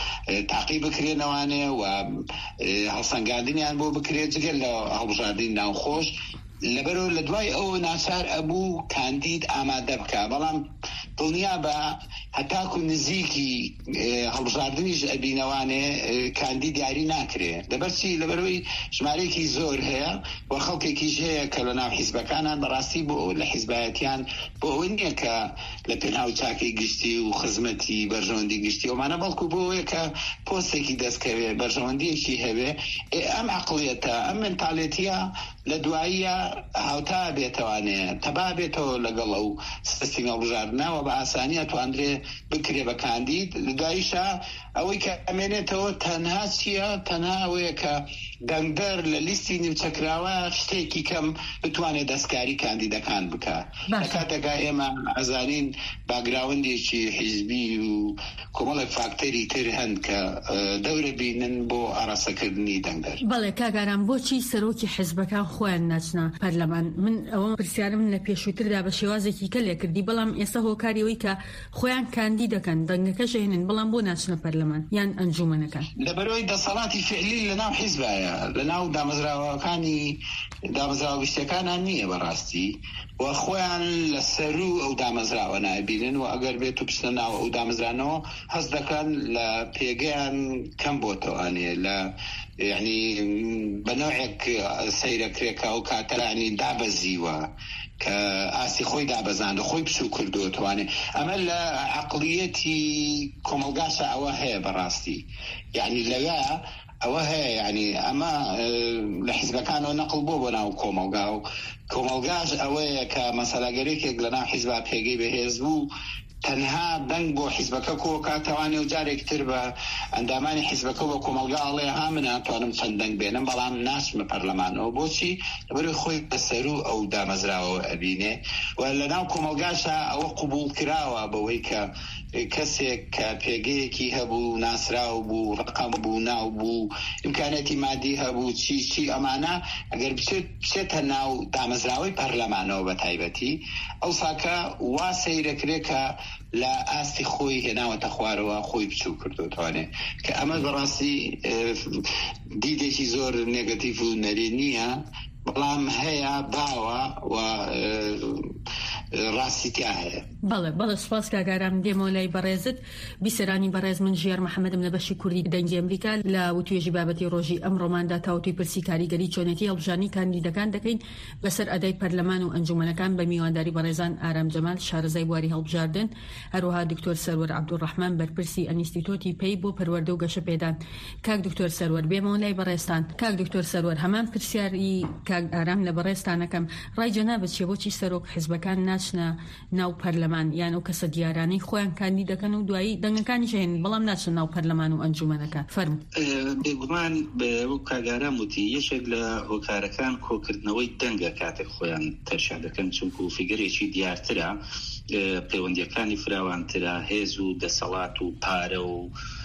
Speaker 5: تاقی بکرێنەوانێ و هەڵسەنگاندنیان بۆ بکرێت جگەل لە هەڵبژاردنی ناوخۆش لەبەرەوە لە دوای ئەو ناچار ئەبوو کاندید ئامادە بکە. بەڵام دڵنیا بە هەتاکو نزیکی هەڵبژاردنیش ئەبینەوانێ کاندید دیاری ناکرێ لەبەرچی لەبەرەوەی ژمارەیەکی زۆر هەیە و خەڵکێکیش هەیە کە لە ناو حیزبەکانان بەڕاستی بۆ لە حیزبایەتیان بۆ ئەوەی نییە کە لە پێناو چاکەی گشتی و خزمەتی بەرژەوەندی گشتی ئەومانە بەڵکو بۆ ئەوەیە کە پۆستێکی دەستکەوێ بەرژەوەندیەکی هەبێ ئەم عەقڵیەتە ئەم مێنتاڵێتیە لە دواییە هاوتا بێتەوانێ تەبا بێتەوە لەگەڵ ئەو سیستمی هەڵبژاردنەوە بە ئاسانیە توانرێ بکرێ بە کاندید لەداییشە ئەوەی کە ئەمێنێتەوە تەنها چییە تەنها ئەوەیە کە دەنگدەر لە لیستی نیوچەکراوە شتێکی کەم بتوانێت دەستکاری کاندیدەکان بکە. لە کاتێکا ئێمە ئەزانین باگراوندێکی حیزبی و کۆمەڵێک فاکتەری تر هەن کە دەورە بینن بۆ ئاڕاستەکردنی دەنگدەر.
Speaker 4: بەڵێ کاگاران بۆچی سەرۆکی حیزبەکان خۆیان ناچنە پەرلەمان؟ من ئەوە پرسیارم لە پێشووتردا بە شێوازێکی کە لێ کردی بەڵام ئێستا هۆکاریەوەی کە خۆیان کاندید دەکەن دەنگەکەش هێنن بەڵام بۆ ناچنە پەرلەمان یان ئەنجومەنەکان
Speaker 5: لەبەرەوەی دەسەڵاتی فعلی لە ناو حیزبایە لە ناو دامەزراوەکانی دامەزراوە گشتەکانان نییە بەڕاستی و خۆیان لە سەرو ئەو دامەزراوە نابینن و ئەگەر بێت و بچنە ناو ئەو دامەزرانەوە هەست دەکەن لە پێگەیان کەم بۆتەوانێ لە یعنی بەنەوعێک سەیرەکرێکە ئەو کاتەرانی دابەزیوە کە ئاسی خۆی دابەزاندە خۆی پشوو کردو توانێ ئەمە لە عەقڵیەتی کۆمەلگاشە ئەوە هەیە بەڕاستی یعنی لەوێ ئەوە هەیە یعنی ئەمە لە حیزبەکانەوە نەقڵ بۆ بۆ ناو کۆمەلگا و کۆمەلگاش ئەوەیە کە مەسەلەگەرێکێک لە ناو حیزبا پێگەی بەهێز بوو تەنها دەنگ بۆ حیزبەکە کۆ کاتەوانێ و جارێکتر بە ئەندامانی حیزبەکە بە کۆمەلگا ئەڵێ ها من ناتوانم چەند دەنگ بێنم بەڵام ناچمە پەرلەمانەوە بۆچی لەبەرەوەی خۆی بەسەر و ئەو دامەزراوە ئەبینێ و لە ناو کۆمەلگاشە ئەوە قبوڵ کراوە بەوەی کە کەسێک کە پێگەیەکی هەبوو ناسراو بوو ڕقم بوو ناو بوو ئیمکانەتی مادی هەبوو چی چی ئەمانە ئەگەر بچێتە ناو دامەزراوەی پەرلەمانەوە بە تایبەتی ئەو ساکە وا سەیرەکرێکە لە ئاستی خۆی هێناوەتە خوارەوە خۆی بچوو کردوتوانێ کە ئەمە بەڕاستی دیدێکی زۆر نێگەتیڤ و نەرێ نییە بەڵام هەیە باوە و ڕاستیتیا هەیە.
Speaker 4: بەڵێ بەڵێ سوپاس کاگارام دێمەوە لای بەڕێزت بیسەرانی بەڕێز من ژیار محەممەدم لە بەشی کوردی دەنگی ئەمریکا لە وتوێژی بابەتی ڕۆژی ئەمڕۆماندا تاوتوی پرسی کاریگەری چۆنەتی هەڵبژاردنی کاندیدەکان دەکەین بەسەر ئەدای پەرلەمان و ئەنجومەنەکان بە میوانداری بەڕێزان ئارام جەمال شارەزای بواری هەڵبژاردن هەروەها دکتۆر سەروەر عەبدوڕەحمان بەرپرسی ئەنیستیتۆتی پێی بۆ پەروەردە و گەشە پێدان. کاک دکتۆر سەروەر بێمەوە لای بەڕێستان. کاک دکتۆر سەروەر هەمان پرسیاری کاک ئارام لە بەڕێستانەکەم ڕای جەنابەت چیە بۆچی سەرۆک حیزبەکان ناچنە ناو پەرلەمان یان ئەو کەسە دیارانەی خۆیان کاندید دەکەن و دوایی دەنگەکانی هێن بەڵام ناچن ناو پەرلەمان و ئەنجومەنەکان فەرموو.
Speaker 6: بێگومان بە وەک کاگارام وتی یەکێک لە هۆکارەکان کۆکردنەوەی دەنگە کاتێک خۆیان تەرشا دەکەن چونکو فیگەرێکی دیارترە پەیوەندیەکانی فراوانترە هێز و دەسەڵات و پارە و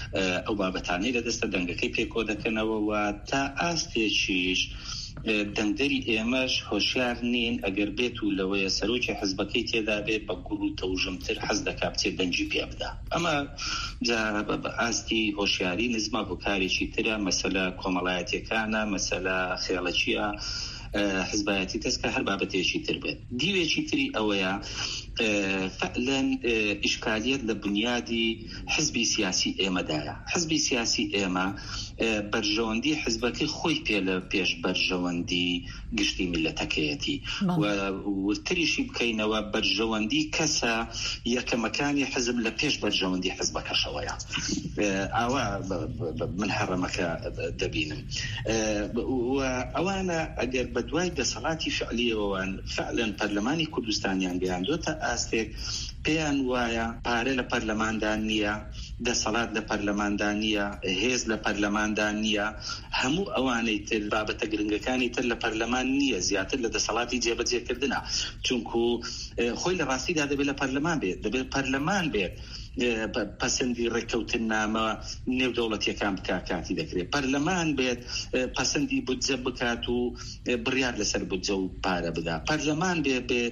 Speaker 6: ئەو بابەتانەی لە دەستە دەنگەکەی پێکۆ دەکەنەوە و تا ئاستێکیش دەنگدەری ئێمەش هۆشیار نین ئەگەر بێت و لەوەیە سەرۆکی حزبەکەی تێدا بێت بە گوڕ و تەوژمتر حەز دەکا بچێت دەنگی پێ بدا. ئەمە بە ئاستی هۆشیاری نزمە بۆ کارێکی ترە، مەسەلە کۆمەڵایەتیەکانە، مەسەلە خێڵەچیە، حزبایەتی تەسکە هەر بابەتێکی تر بێت. دیوێکی تری ئەوەیە فعلا ئیشکالیت لە بنیادی حزبی سیاسی ئێمەدایە. حزبی سیاسی ئێمە بەرژەوەندی حزبەکەی خۆی پێ لە پێش بەرژەوەندی گشتی میلەتەکەیەتی و ورتریشی بکەینەوە بەرژەوەندی کەسە یەکەمەکانی حزب لە پێش بەرژەوەندی حزبەکەشەوەیە. ئاوا من هەڕەمەکە دەبینم و ئەوانە ئەگەر بە دوای دەسەڵاتی فعلیەوەوان فعلا پەرلەمانی کوردستانیان گەیاندۆتە ئاستێک پێیان وایە پارە لە پەرلەماندان نییە، دەسەڵات لە پەرلەماندان نییە، هێز لە پەرلەماندان نییە، هەموو ئەوانەی تر بابەتە گرنگەکانی تر لە پەرلەمان نییە، زیاتر لە دەسەڵاتی جێبەجێکردنە، چونکو خۆی لە ڕاستیدا دەبێت لە پەرلەمان بێت، دەبێت پەرلەمان بێت پەسەندی ڕێکەوتن نامە نێودەوڵەتیەکان بکات کاتی دەکرێت، پەرلەمان بێت پەسەندی بودجە بکات و بڕیار لەسەر بودجە و پارە بدا، پەرلەمان بێت بێ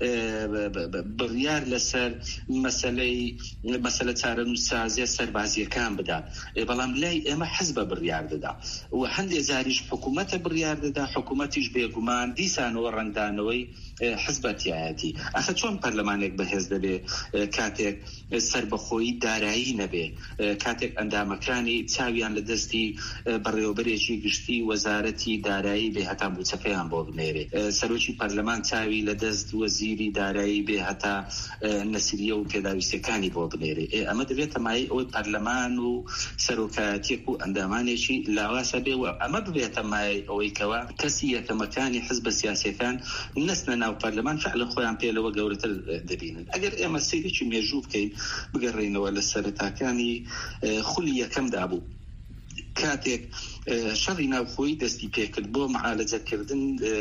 Speaker 6: بڕیار لەسەر مەسەلەی مەسەلە چارەنووسسازیە سەربازیەکان بدات. بەڵام لای ئێمە حزبە بڕیار دەدا و هەندێک جاریش حکوومەتە بڕیار دەدا، حکوومەتیش بێگومان دیسانەوە ڕەنگدانەوەی حزبەتیایەتی. ئەخە چۆن پەرلەمانێک بەهێز دەبێ کاتێک سربەخۆیی دارایی نەبێ، کاتێک ئەندامەکانی چاویان لە دەستی بەڕێوەبەرێکی گشتی وەزارەتی دارایی بێ هەتا بوچەکەیان بۆ بنێرێ، سەرۆکی پەرلەمان چاوی لە دەست وەزیری دارایی بێ هەتا نەسریە و پێداویستەکانی بۆ بنێرێ. ئەمە دەبێتە مای ئەوەی پەرلەمان و سەرۆکایەتیەک و ئەندامانێکی لاواسە بێ و ئەمە ببێتە مای ئەوەی کەوا کەسی یەکەمەکانی حزبە سیاسیەکان نەستنە ناو پەرلەمان فعلا خۆیان پێلەوە گەورەتر دەبینن. ئەگەر ئێمە سەیرێکی مێژوو بکەین بگەڕێنەوە لە سەرەتاکانی خولی یەکەمدا بوو، کاتێک شەڕی ناوخۆیی دەستی پێکرد بۆ معالەجەکردن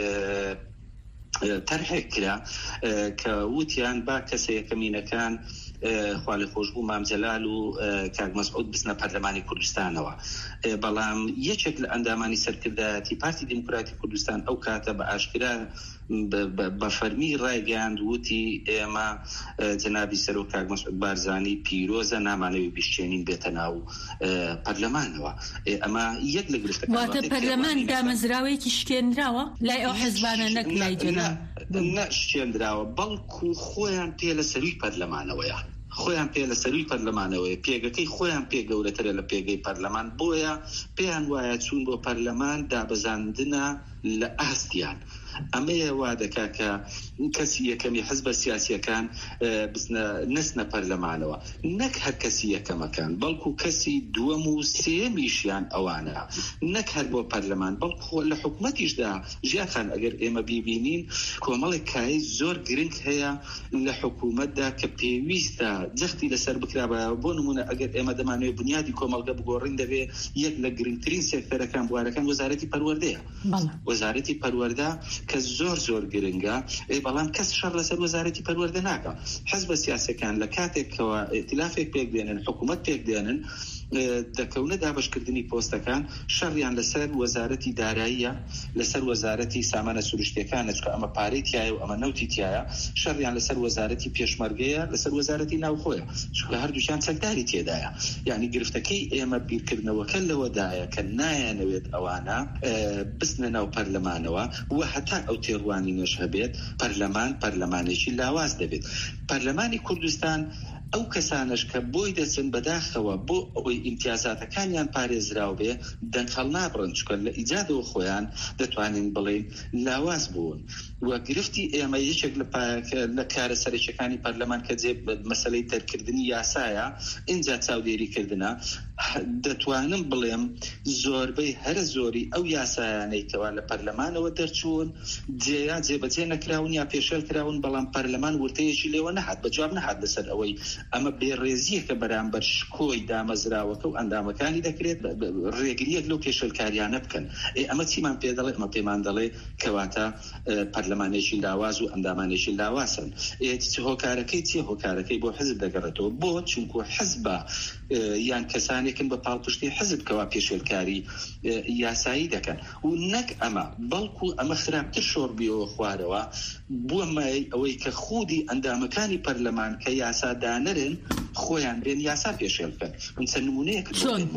Speaker 6: تەرحێک کرا کە وتیان با کەسە یەکەمینەکان خوالی خۆشبوو مامجەلال و کاک مەسعود بچنە پەرلەمانی کوردستانەوە. بەڵام یەکێک لە ئەندامانی سەرکردایەتی پارتی دیموکراتی کوردستان ئەو کاتە بە ئاشکرا بە فەرمی ڕایگەیاند وتی ئێمە جەنابی سەرۆک کاک مەسعود بارزانی پیرۆزە نامانەوێ بیشتێنین بێتە ناو پەرلەمانەوە. ئەمە یەک لە گرفتەکان
Speaker 4: واتە پەرلەمان دامەزراوەیەکی شکێنراوە لای ئەو حیزبانە نەک لای جەناب
Speaker 6: نە شکێنراوە، بەڵکو خۆیان پێ لە سەروی پەرلەمانەوەیە، خۆیان پێ لە سەروی پەرلەمانەوەی پێگەکەی خۆیان پێ گەورەترە لە پێگەی پەرلەمان، بۆیە پێیان وایە چوون بۆ پەرلەمان دابەزاندنە لە ئاستیان. ئەمەیە وا دەکا کە کەسی یەکەمی حزبە سیاسیەکان نەستنە پەرلەمانەوە، نەک هەر کەسی یەکەمەکان بەڵکو کەسی دووەم و سێمیشیان ئەوانە، نەک هەر بۆ پەرلەمان بەڵکو لە حکوومەتیشدا. ژیانخان ئەگەر ئێمە بیبینین کۆمەڵێک کایی زۆر گرنگ هەیە لە حکوومەتدا کە پێویستە جەختی لەسەر بکرابایەوە. بۆ نمونە ئەگەر ئێمە دەمانوێت بنیادی کۆمەڵگە بگۆڕین دەبێت یەک لە گرنگترین سێکتەرەکان بوارەکان وەزارەتی پەروەردەیە. وەزارەتی پەروەردە کە زۆر زۆر گرنگە، بەڵام کەس شەڕ لەسەر وەزارەتی پەروەردە ناکە. حزبە سیاسەکان لە کاتێکەوە ئێتلافێک پێک دێنن، حکوومەت پێک دێنن، دەکەونە دابشکردنی پۆستەکان شەڕیان لەسەر وەزارەتی داراییە، لەسەر وەزارەتی سامانە سروشتیەکانە، چکە ئەمە پارەی تایە و ئەمە نەوتی تایە، شەڕیان لەسەر وەزارەتی پێشمەرگەیە، لەسەر وەزارەتی ناوخۆیە، چکە هەردووچیان چەکداری تێدایە. یعنی گرفتەکەی ئێمە بیرکردنەوەکە لەوەدایە کە نایانەوێت ئەوانە بستنە ناو پەرلەمانەوە و هەتا ئەو تێڕوانی نوێش هەبێت پەرلەمان پەرلەمانێکی لاواز دەبێت. پەرلەمانی کوردستان ئەو کەسانش کە بۆی دەچن بەداخەوە بۆ ئەوەی ئیمتیازاتەکانیان پارێزراو بێ دەنگخەڵ نابڕن، چکە لە ئیجادەوە خۆیان دەتوانین بڵێن لاواز بوون. و گرفتی ئێمە یەکێک لە کارە سەرچەکانی پەرلەمان کە جێ مەسەلەی دەرکردنی یاسایە، اینجا چاودێریکردنە. دەتوانم بڵێم زۆربەی هەرە زۆری ئەو یاسایانەی کەوا لە پەرلەمانەوە دەرچوون جێیا جێبەجێ نەکراون یا پێشێل کراون، بەڵام پەرلەمان ورتەیەکی لێوە نەهات، بەجواب نەهات لەسەر ئەوەی ئەمە بێڕێزیەکە بەرامبەر شکۆی دامەزراوەکە و ئەندامەکانی دەکرێت ڕێگریەک لەو پێشێلکاریانە بکەن. ئەمە چیمان پێ دەڵێ؟ ئەمە پێمان دەڵێ کەواتە پەرلەمان پەرلەمانێکی لاواز و ئەندامانێکی لاواسن. هۆکارەکەی چیە؟ هۆکارەکەی بۆ حزب دەگەڕێتەوە. بۆ چونکو حزبە یان کەسانێکن بە پاڵپشتی حزب کەوا پێشێلکاری یاسایی دەکەن و نەک ئەمە، بەڵکو ئەمە خراپتر شۆڕ بیەوە خوارەوە بووە مای ئەوەی کە خودی ئەندامەکانی پەرلەمان کە یاسادانەرن خۆیان بێن یاسا پێشێل بکەن. من چەند نمونەیەک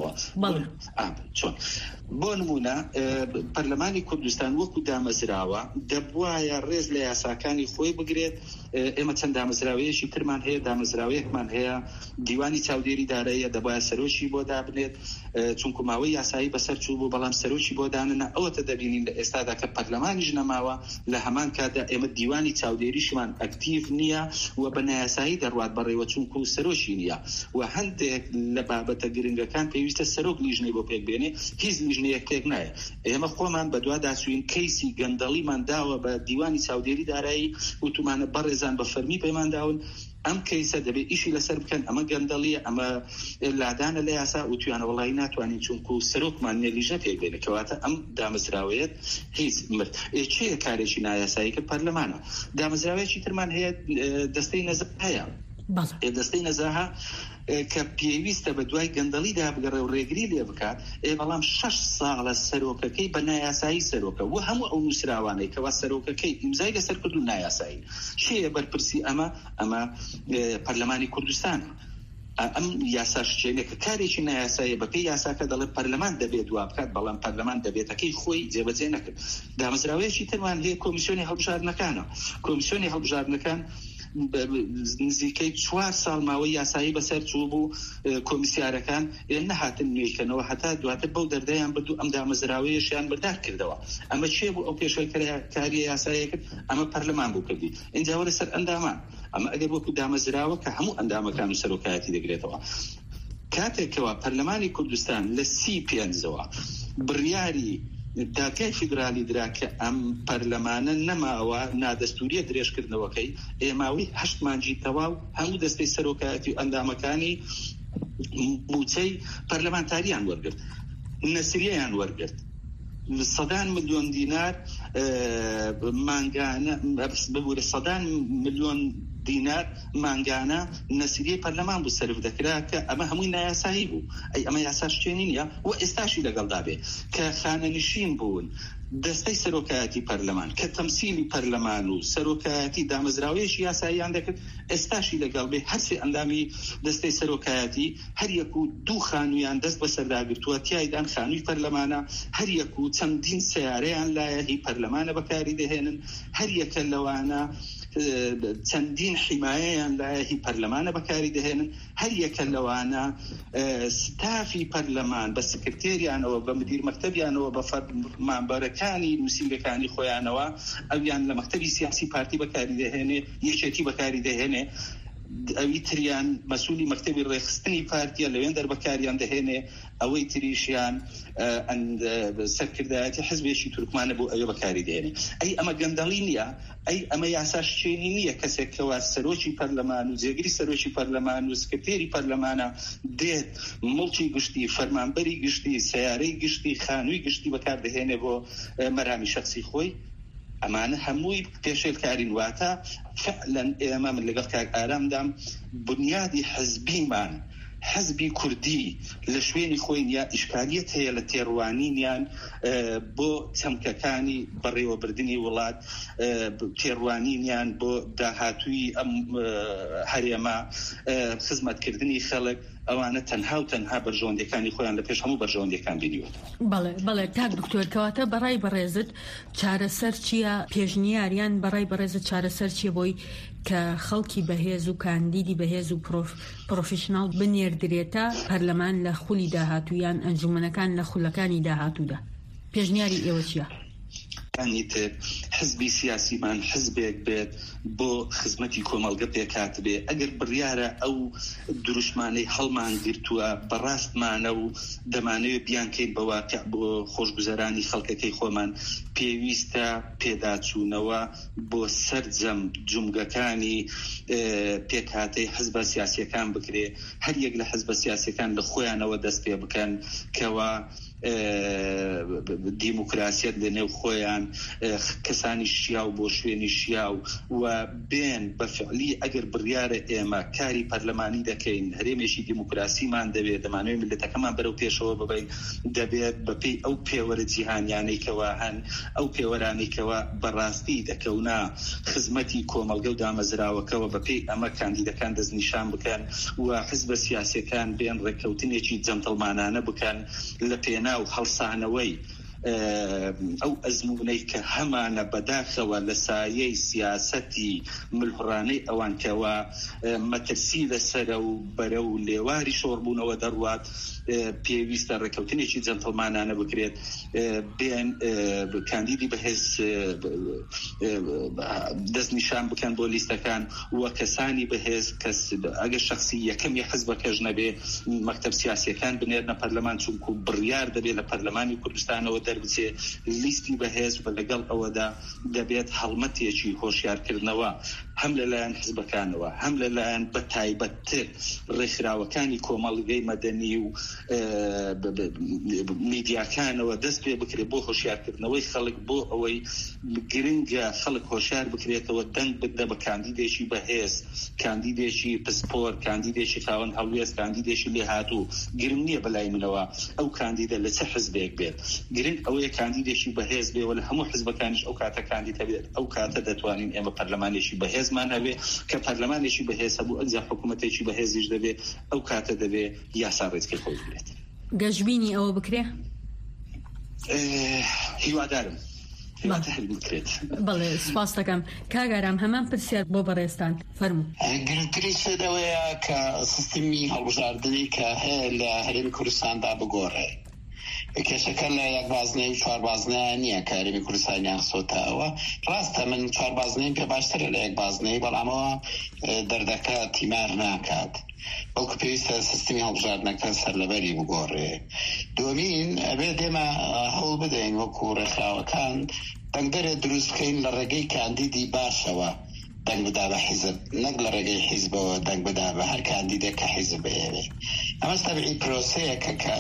Speaker 6: چۆن بۆ نمونە پەرلەمانی کوردستان وەکو دامەزراوە دەبوایە ڕێز لە یاساکانی خۆی بگرێت. ئێمە چەند دامەزراوەیەکی ترمان هەیە، دامەزراوەیەکمان هەیە دیوانی چاودێری داراییە دەبایە سەرۆکی بۆ دابنێت چونکو ماوەی یاسایی بەسەر چوو بوو، بەڵام سەرۆکی بۆ داننە ئەوەتە دەبینین لە ئێستادا کە پەرلەمانیش نەماوە. لە هەمان کاتدا ئێمە دیوانی چاودێریشمان ئەکتیڤ نییە و بە نایاسایی دەڕوات بەڕێوە چونکو سەرۆکی نییە و هەندێک لە بابەتە گرنگەکان پێویستە سەرۆک لیژنەی بۆ پێک بێنێ، هیچ لیژنەیەک تێک نایە. ئێمە خۆمان بە دوا داچوین کەیسی گەندەڵیمان داوە بە دیوانی چاودێری دارایی وتمانە بەڕێزان بە فەرمی پەیمان داون ئەم کەیسە دەبێت ئیشی لەسەر بکەن، ئەمە گەندەڵیە، ئەمە لادانە لە یاسا و تویانە وڵی ناتوانین چونکو سەرۆکمان نێلیژە پێک بێنێ کەواتە ئەم دامەزراوەیەت هیچ مرد. چیە کارێکی نایاسایی کە پەرلەمانە؟ دامەزراوەیەکی ترمان هەیە، دەستەی نەزە هەیە. دەستەی نەزاها کە پێویستە بە دوای گەندەڵیدا بگەڕێ و ڕێگری لێ بکات، بەڵام شەش ساڵە سەرۆکەکەی بە نایاسایی سەرۆکە و هەموو ئەو نووسراوانەی کەوا سەرۆکەکەی ئیمزای لەسەر کرد و نایاسایی. چیە بەرپرسی ئەمە؟ ئەمە پەرلەمانی کوردستانە. ئەم یاساشتێنێکە کارێکی نایاسایە بەپێی یاساکە دەڵێت پەرلەمان دەبێت دوا بکات، بەڵام پەرلەمان دەبێتەکەی خۆی جێبەجێ نەکرد. دامەزراوەیەکی ترمان هەیە کۆمیسیۆنی هەڵبژاردنەکانە. کۆمیسیۆنی هەڵبژاردنەکان نزیکەی چوار ساڵ ماوەی یاسایی بەسەر چوو بوو، کۆمیسیارەکان نەهاتن نوێکەنەوە هەتا دواتر بەو دەردەیان بردو ئەم دامەزراوەیەشیان بەردار کردەوە. ئەمە چێ بوو؟ ئەو پێشەکاری یاسایی کرد، ئەمە پەرلەمان بوو کردی. اینجا وەرە سەر ئەندامان، ئەمە ئەگەر وەکو دامەزراوە کە هەموو ئەندامەکان و سەرۆکایەتی دەگرێتەوە. کاتێکەوە پەرلەمانی کوردستان لە سی پێنجەوە بڕیاری داگای فیدرالی درا کە ئەم پەرلەمانە نەماوە نادەستوریە درێژکردنەوەکەی، ئێماوی هەشت مانجی تەواو هەموو دەستەی سەرۆکایەتی و ئەندامەکانی موچەی پەرلەمانتاریان وەرگرت، نەسریەیان وەرگرت. سەدان ملیۆن دینار مانگانە ببوورە سەدان ملیۆن دینار مانگانە نەسریەی پەرلەمان بوو سەرف دەکرا کە ئەمە هەمووی نایاسایی بوو. ئەی ئەمە یاسا شتێنی نییە و ئێستاشی لەگەڵدا بێ کە خانەنشین بوون دەستەی سەرۆکایەتی پەرلەمان کە تەمسیلی پەرلەمان و سەرۆکایەتی دامەزراوەیەشی یاساییان دەکرد، ئێستاشی لەگەڵ بێ هەرسێ ئەندامی دەستەی سەرۆکایەتی هەر یەک و دوو خانوویان دەست بەسەرداگرتووە، تیایدان خانووی پەرلەمانە، هەر یەک و چەندین سیارەیان لایە هی پەرلەمانە بەکاری دەهێنن، هەر یەکە لەوانە چەندین حیمایەیان لایە هی پەرلەمانە بەکاری دەهێنن، هەر یەکە لەوانە ستافی پەرلەمان بە سکرتێریانەوە بە مدیر مەکتەبیانەوە بە مامبەرەکانی نووسینگەکانی خۆیانەوە ئەویان لە مەکتەبی سیاسی پارتی بەکاری دەهێنێ، یەکێتی بەکاری دەهێنێ، ئەوی تریان مەسئولی مەکتەبی ڕێخستنی پارتیە لەوێن دەربەکاریان دەهێنێ، ئەوەی تریشیان سەرکردایەتی حزبێکی تورکمانە بۆ ئەوێ بەکاری دێنێ. ئەی ئەمە گەندەڵی نییە؟ ئەی ئەمە یاساشتێنی نییە؟ کەسێکەوە سەرۆکی پەرلەمان و جێگری سەرۆکی پەرلەمان و سکرتێری پەرلەمانە دێت مڵکی گشتی، فەرمانبەری گشتی، سیارەی گشتی، خانووی گشتی بەکار دەهێنێ بۆ مەرامی شەخسی خۆی. ئەمانە هەمووی پێشێلکارین. واتە فعلەن ئێمە من لەگەڵ کاک ئارامدام بنیادی حزبیمان حزبی کوردی لە شوێنی خۆی یا ئیشکالیەت هەیە لە تێڕوانینیان بۆ چەمکەکانی بەڕێوەبردننی وڵات، تێڕوانینیان بۆ داهاتووی ئەم هەرێمە، خزمەتکردنی خەڵک، ئەوانە تەنها و تەنها بەرژەوەندەکانی خۆیان لە پێش هەموو بەرژەوەندەکان بینیوە.
Speaker 4: بەڵێ بەڵێ کاک دکتۆر، کەواتە بەڕای بەڕێزت چارەسەر چییە؟ پێشنیاریان بەڕای بەڕێزت چارەسەر چیە بۆی کە خەڵکی بەهێز و کاندیدی بەهێز و پرۆفیشناڵ بنێردرێتە پەرلەمان لە خولی داهاتوویان ئەنجومەنەکان لە خولەکانی داهاتوودا؟ پێشنیاری ئێوە چییە؟
Speaker 6: تر حزبی سیاسیمان حزبێک بێت بۆ خزمەتی کۆمەڵگە پێکات بێ. ئەگەر بڕیارە ئەو دروشمانەی هەڵمان گرتووە بەڕاستمانە و دەمانەوێت بیانکەین بە واقع بۆ خۆشگوزەرانی خەڵکەکەی خۆمان، پێویستە پێداچوونەوە بۆ سەرجەم جومگەکانی پێکهاتەی حزبە سیاسیەکان بکرێ، هەر یەک لە حزبە سیاسیەکان لە خۆیانەوە دەست پێ بکەن کەوا دیموکراسیت لە نێو خۆیان کەسانی شیاو بۆ شوێنی شیاو و بێن بە فعلی ئەگەر بڕیارە ئێمە کاری پەرلەمانی دەکەین هەرێمێکی دیموکراسیمان دەبێت دەمانوێت ملەتەکەمان بەرەو پێشەوە ببین دەبێت بەپێی ئەو پێوەرە جیهانیانەیەکەوە هەن ئەو پێوەرانێکەوە بەڕاستی دەکەونا خزمەتی کۆمەلگە و دامەزراوەکەوە بەپێی ئەمە کاندیدەکان دەستنیشان بکەن و حزبە سیاسیەکان بێن ڕێککەوتنێکی جەمتەڵمانانە بکەن لە پێناو هەڵسانەوەی ئەو ئەزموونەی کە هەمانە بەداخەوە لە سایەی سیاسەتی ملهوڕانەی ئەوان کەوە مەترسی لەسەرە و بەرە و لێواری شۆڕبوونەوە دەڕوات پێویستە ڕێککەوتنێکی جەمتەڵمانانە بکرێت بێن کاندیدی بەهێز دەستنیشان بکەن بۆ لیستەکان وە کەسانی بەهێز کەس ئەگەر شخصی یەکەمی حزبەکەش نەبێ مەکتەب سیاسیەکان بنێرنە پەرلەمان چونکو بڕیار دەبێت لە پەرلەمانی کوردستانەوە دەربچێ لیستی بەهێز و لەگەڵ ئەوەدا دەبێت هەڵمەتێکی هۆشیارکردنەوە هەم لەلایەن حزبەکانەوە هەم لەلایەن بە تایبەتتر ڕێکخراوەکانی کۆمەڵگەی مەدەنی و میدیاکانەوە دەست پێ بکرێت بۆ هۆشیارکردنەوەی خەڵک بۆ ئەوەی گرنگە خەڵک هۆشیار بکرێتەوە دەنگ بدە بە کاندیدێکی بەهێز کاندیدێکی پسپۆر کاندیدێکی خاوەن هەڵوێست کاندیدێکی لێهاتوو گرنگ نییە بەلای منەوە ئەو کاندیدە لە چه حزبێک بێت گرنگ ئەوەیە کاندیدێکی بەهێز بێ و لە هەموو حزبەکانیش ئەو کاتە کاندید هەبێت ئەو کاتە دەتوانین ئێمە پەرلەمانێکی بەهێزمان هەبێ کە پەرلەمانێکی بەهێز هەبوو ئەنجا حکوومەتێکی بەهێزیش دەبێ ئەو کاتە دەبێ یاسا ڕێزکەی خۆی بێت.
Speaker 4: گەشبینی ئەوە بکرێ؟
Speaker 6: هیوادارم
Speaker 4: بەڵێ سپاس دەکەم. کاگارام هەمان پرسیار بۆ بەڕێستان فەرموو.
Speaker 5: گرنگترین شێدەوەیە کە سیستمی هەڵبژاردنی کە هەیە لە هەرێمی کوردستاندا بگۆڕێ. کێشەکە لە یەک بازنەی و چوار بازنەیە نییە کە هەرێمی کوردستانیان خسۆتەوە. ڕاستە من چوار بازنەی پێ باشترە لە یەک بازنەی بەڵامەوە دەردەکە تیمار ناکات. بەڵکو پێویستە سیستمی هەڵبژاردنەکە سەرلەبەری بگۆڕێ. دووەمین ئەبێ دێمە هەوڵ بدەین وەکو ڕێکخراوەکان دەنگدەرێ دروست بکەین لە ڕێگەی کاندیدی باشەوە دەنگ بدا بە حیزب نەک لە ڕێگەی حیزبەوە دەنگ بدا بە هەر کاندیدێک کە حیزب بەیەوێ. ئەمە تەبیعی پرۆسەیەکە کە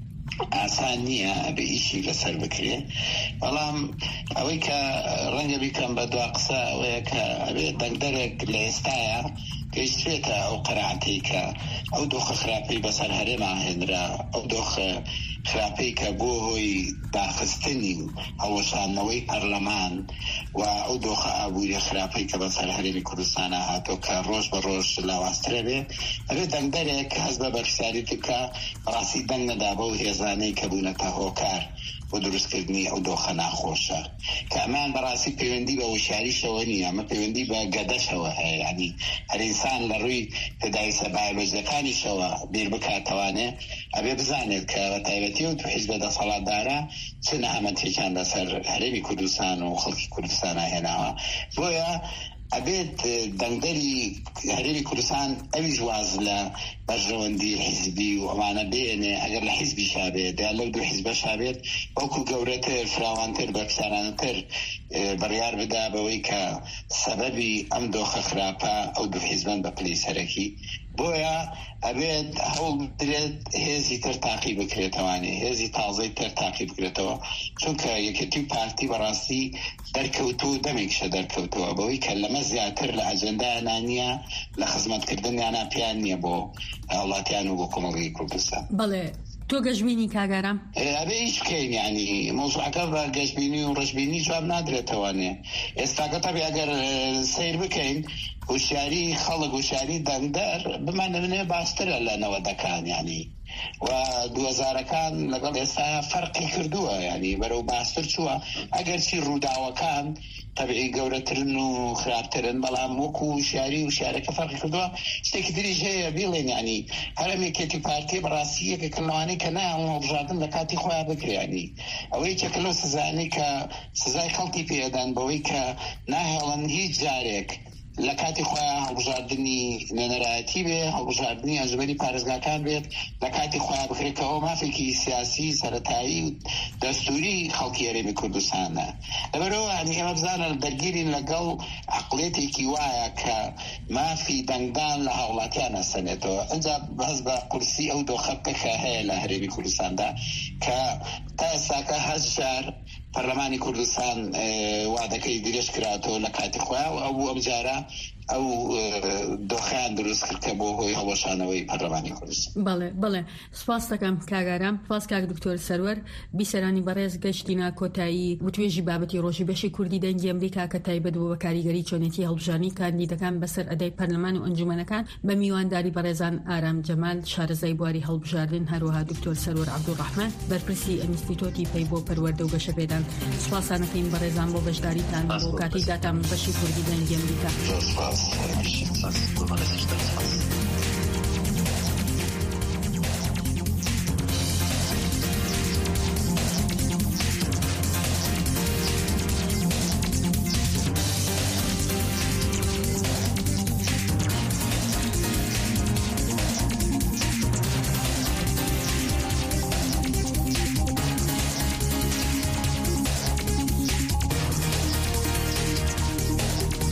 Speaker 5: ئاسان نییە ئەبێ ئیشی لەسەر بکرێ. بەڵام ئەوەی کە ڕەنگە بیکەم بە دوا قسە ئەوەیە کە ئەبێ دەنگدەرێک لە ئێستایە گەیشترێتە ئەو قەناعەتەی کە ئەو دۆخە خراپەی بەسەر هەرێما هێنرا ئەو دۆخە خراپەی کە بۆ هۆی داخستنی هەڵوەشاندنەوەی پەرلەمان و ئەو دۆخە ئابووری خراپەی کە بەسەر هەرێمی کوردستانە هاتۆ کە ڕۆژ بە ڕۆژ لاواسترە بێ ئەبێ دەنگدەرێک هەست بە بەرپرسیاری بکە ڕاستی دەنگ نەدا بە و هێزانەی کە بوونەتە هۆکار بۆ دروستکردنی ئەو دۆخە ناخۆشە کە ئەمان بەڕاستی پەیوەندی بە وشاریشەوە نییە ئەمە پەیوەندی بە گەدەشەوە هەیە. یعنی هەر ئینسان لە ڕووی پێداویستە بایۆلۆژیەکانیشەوە بیر بکاتەوانێ ئەبێ بزانێت کە بە تایبەتی و تو حیزبە دەسەڵاتدارە چ نەهامەتێکیان لەسەر هەرێمی کوردستان و خەڵکی کوردستانە هێناوە. بۆیە ئەبێت دەنگدەری هەرێمی کوردستان ئەویش واز لە بەرژەوەندی حیزبی و ئەمانە بێنێ ئەگەر لە حیزبی شابێت یا لەو دوو حیزبە شابێت وەکو گەورەتر فراوانتر بەرپرسانانتر بڕیار بدا بەوەی کە سەبەبی ئەم دۆخە خراپە ئەو دوو حیزبن بە پلەی سەرەکی. بۆیە ئەبێت هەوڵ بدرێت هێزی تر تاقی بکرێتەوانێ هێزی تازەی تر تاقی بکرێتەوە چونکە یەکێتی و پارتی بەڕاستی دەرکەوتو دەمێکشە دەرکەوتەوە بەوەی کە لەمە زیاتر لە ئەجەندایانە نییە لە خزمەتکردنیانە پیان نییە بۆ وڵاتیان و بۆ کۆمەڵگەی کوردستان.
Speaker 4: بەڵێ تۆ گەشبینی کاگارام؟
Speaker 5: ئەبێ هیچ بکەین ینی مۆزوعەکە بە گەشبینی و ڕەشبینی جواب نادرێتەوەنێ. ئێستاکە تەبێ ئەگەر سیر بکەین هوشیاری خەڵک هوشیاری دەنگدەر بمانەوێ باشترە لە نەوەدەکان ینی و دووەزارەکان لەگەڵ ئێستا فەرقی کردووە ینی بەرەو باشتر چووە ئەگەر چی ڕووداوەکان تەبیعی گەورەترن و خراپترن بەڵام وەکو وشیاری وشارەکە فەرقی کردووە. شتێکی تریش هەیە بیڵێن ینی هەرێمێکێتی پارتی بەڕاستی یەکێکلەوانەی کە نایان هەڵبژاردن لە کاتی خۆیان بکرێنی ئەوەی چەکە لەو سزانەی کە سزای خەڵکی پێدان بەوەی کە ناهێڵن هیچ جارێک لە کاتی خۆیان هەڵبژاردننی نەنەرایەتی بێ، هەڵبژاردننی ئەنجومەنی پارێزگاکان بێت، لە کاتی خۆیان بخرێتەوە مافێکی سیاسی سەرەتایی و دەستوری خەڵکی هەرێمی کوردستانە. لەبەرەوە هەنی ئێمە بزانن دەرگیرین لەگەڵ عقلێتێکی وایە کە مافی دەنگدان لە هاوڵاتیان ئەسەنێتەوە. ئەنجا بەس بە قورسی ئەو دۆخەکە هەیە لە هەرێمی کوردستاندا کە تا ئێستاکە هەشت جار پەرلەمانی کوردستان وادەکەی درێژ کراتەوە لە کاتی خۆیان و ئەو ئەم جارە ئەو دۆخیان دروست کرد کە بۆ هۆی هەڵەشانەوەی پەرلەمانی کوردستان.
Speaker 4: بەڵێ بەڵێ سپاس دەکەم کاگارام، سپاس کاک دکتۆر سەروەر. بیسەرانی بەڕێز گەشتینە کۆتایی وتوێژی بابەتی ڕۆژی بەشی کوردی دەنگی ئەمریکا کە تایبەت بوو بە کاریگەری چۆنێتی هەڵبژاردنی کاندیدەکان بەسەر ئەدای پەرلەمان و ئەنجومەنەکان بە میوانداری بەڕێزان ئارام جەمال شارەزای بواری هەڵبژاردن، هەروەها دکتۆر سەروەر عەبدوڕەحمان بەرپرسی ئینستیتۆتی پەی بۆ پەروەردە و گەشەپێدان. سپاسانەکەین بەڕێزان بۆ بەشداریتان بۆ کاتی داتان بەشی کوردی دەنگی ئەمریکا.
Speaker 6: Gracias.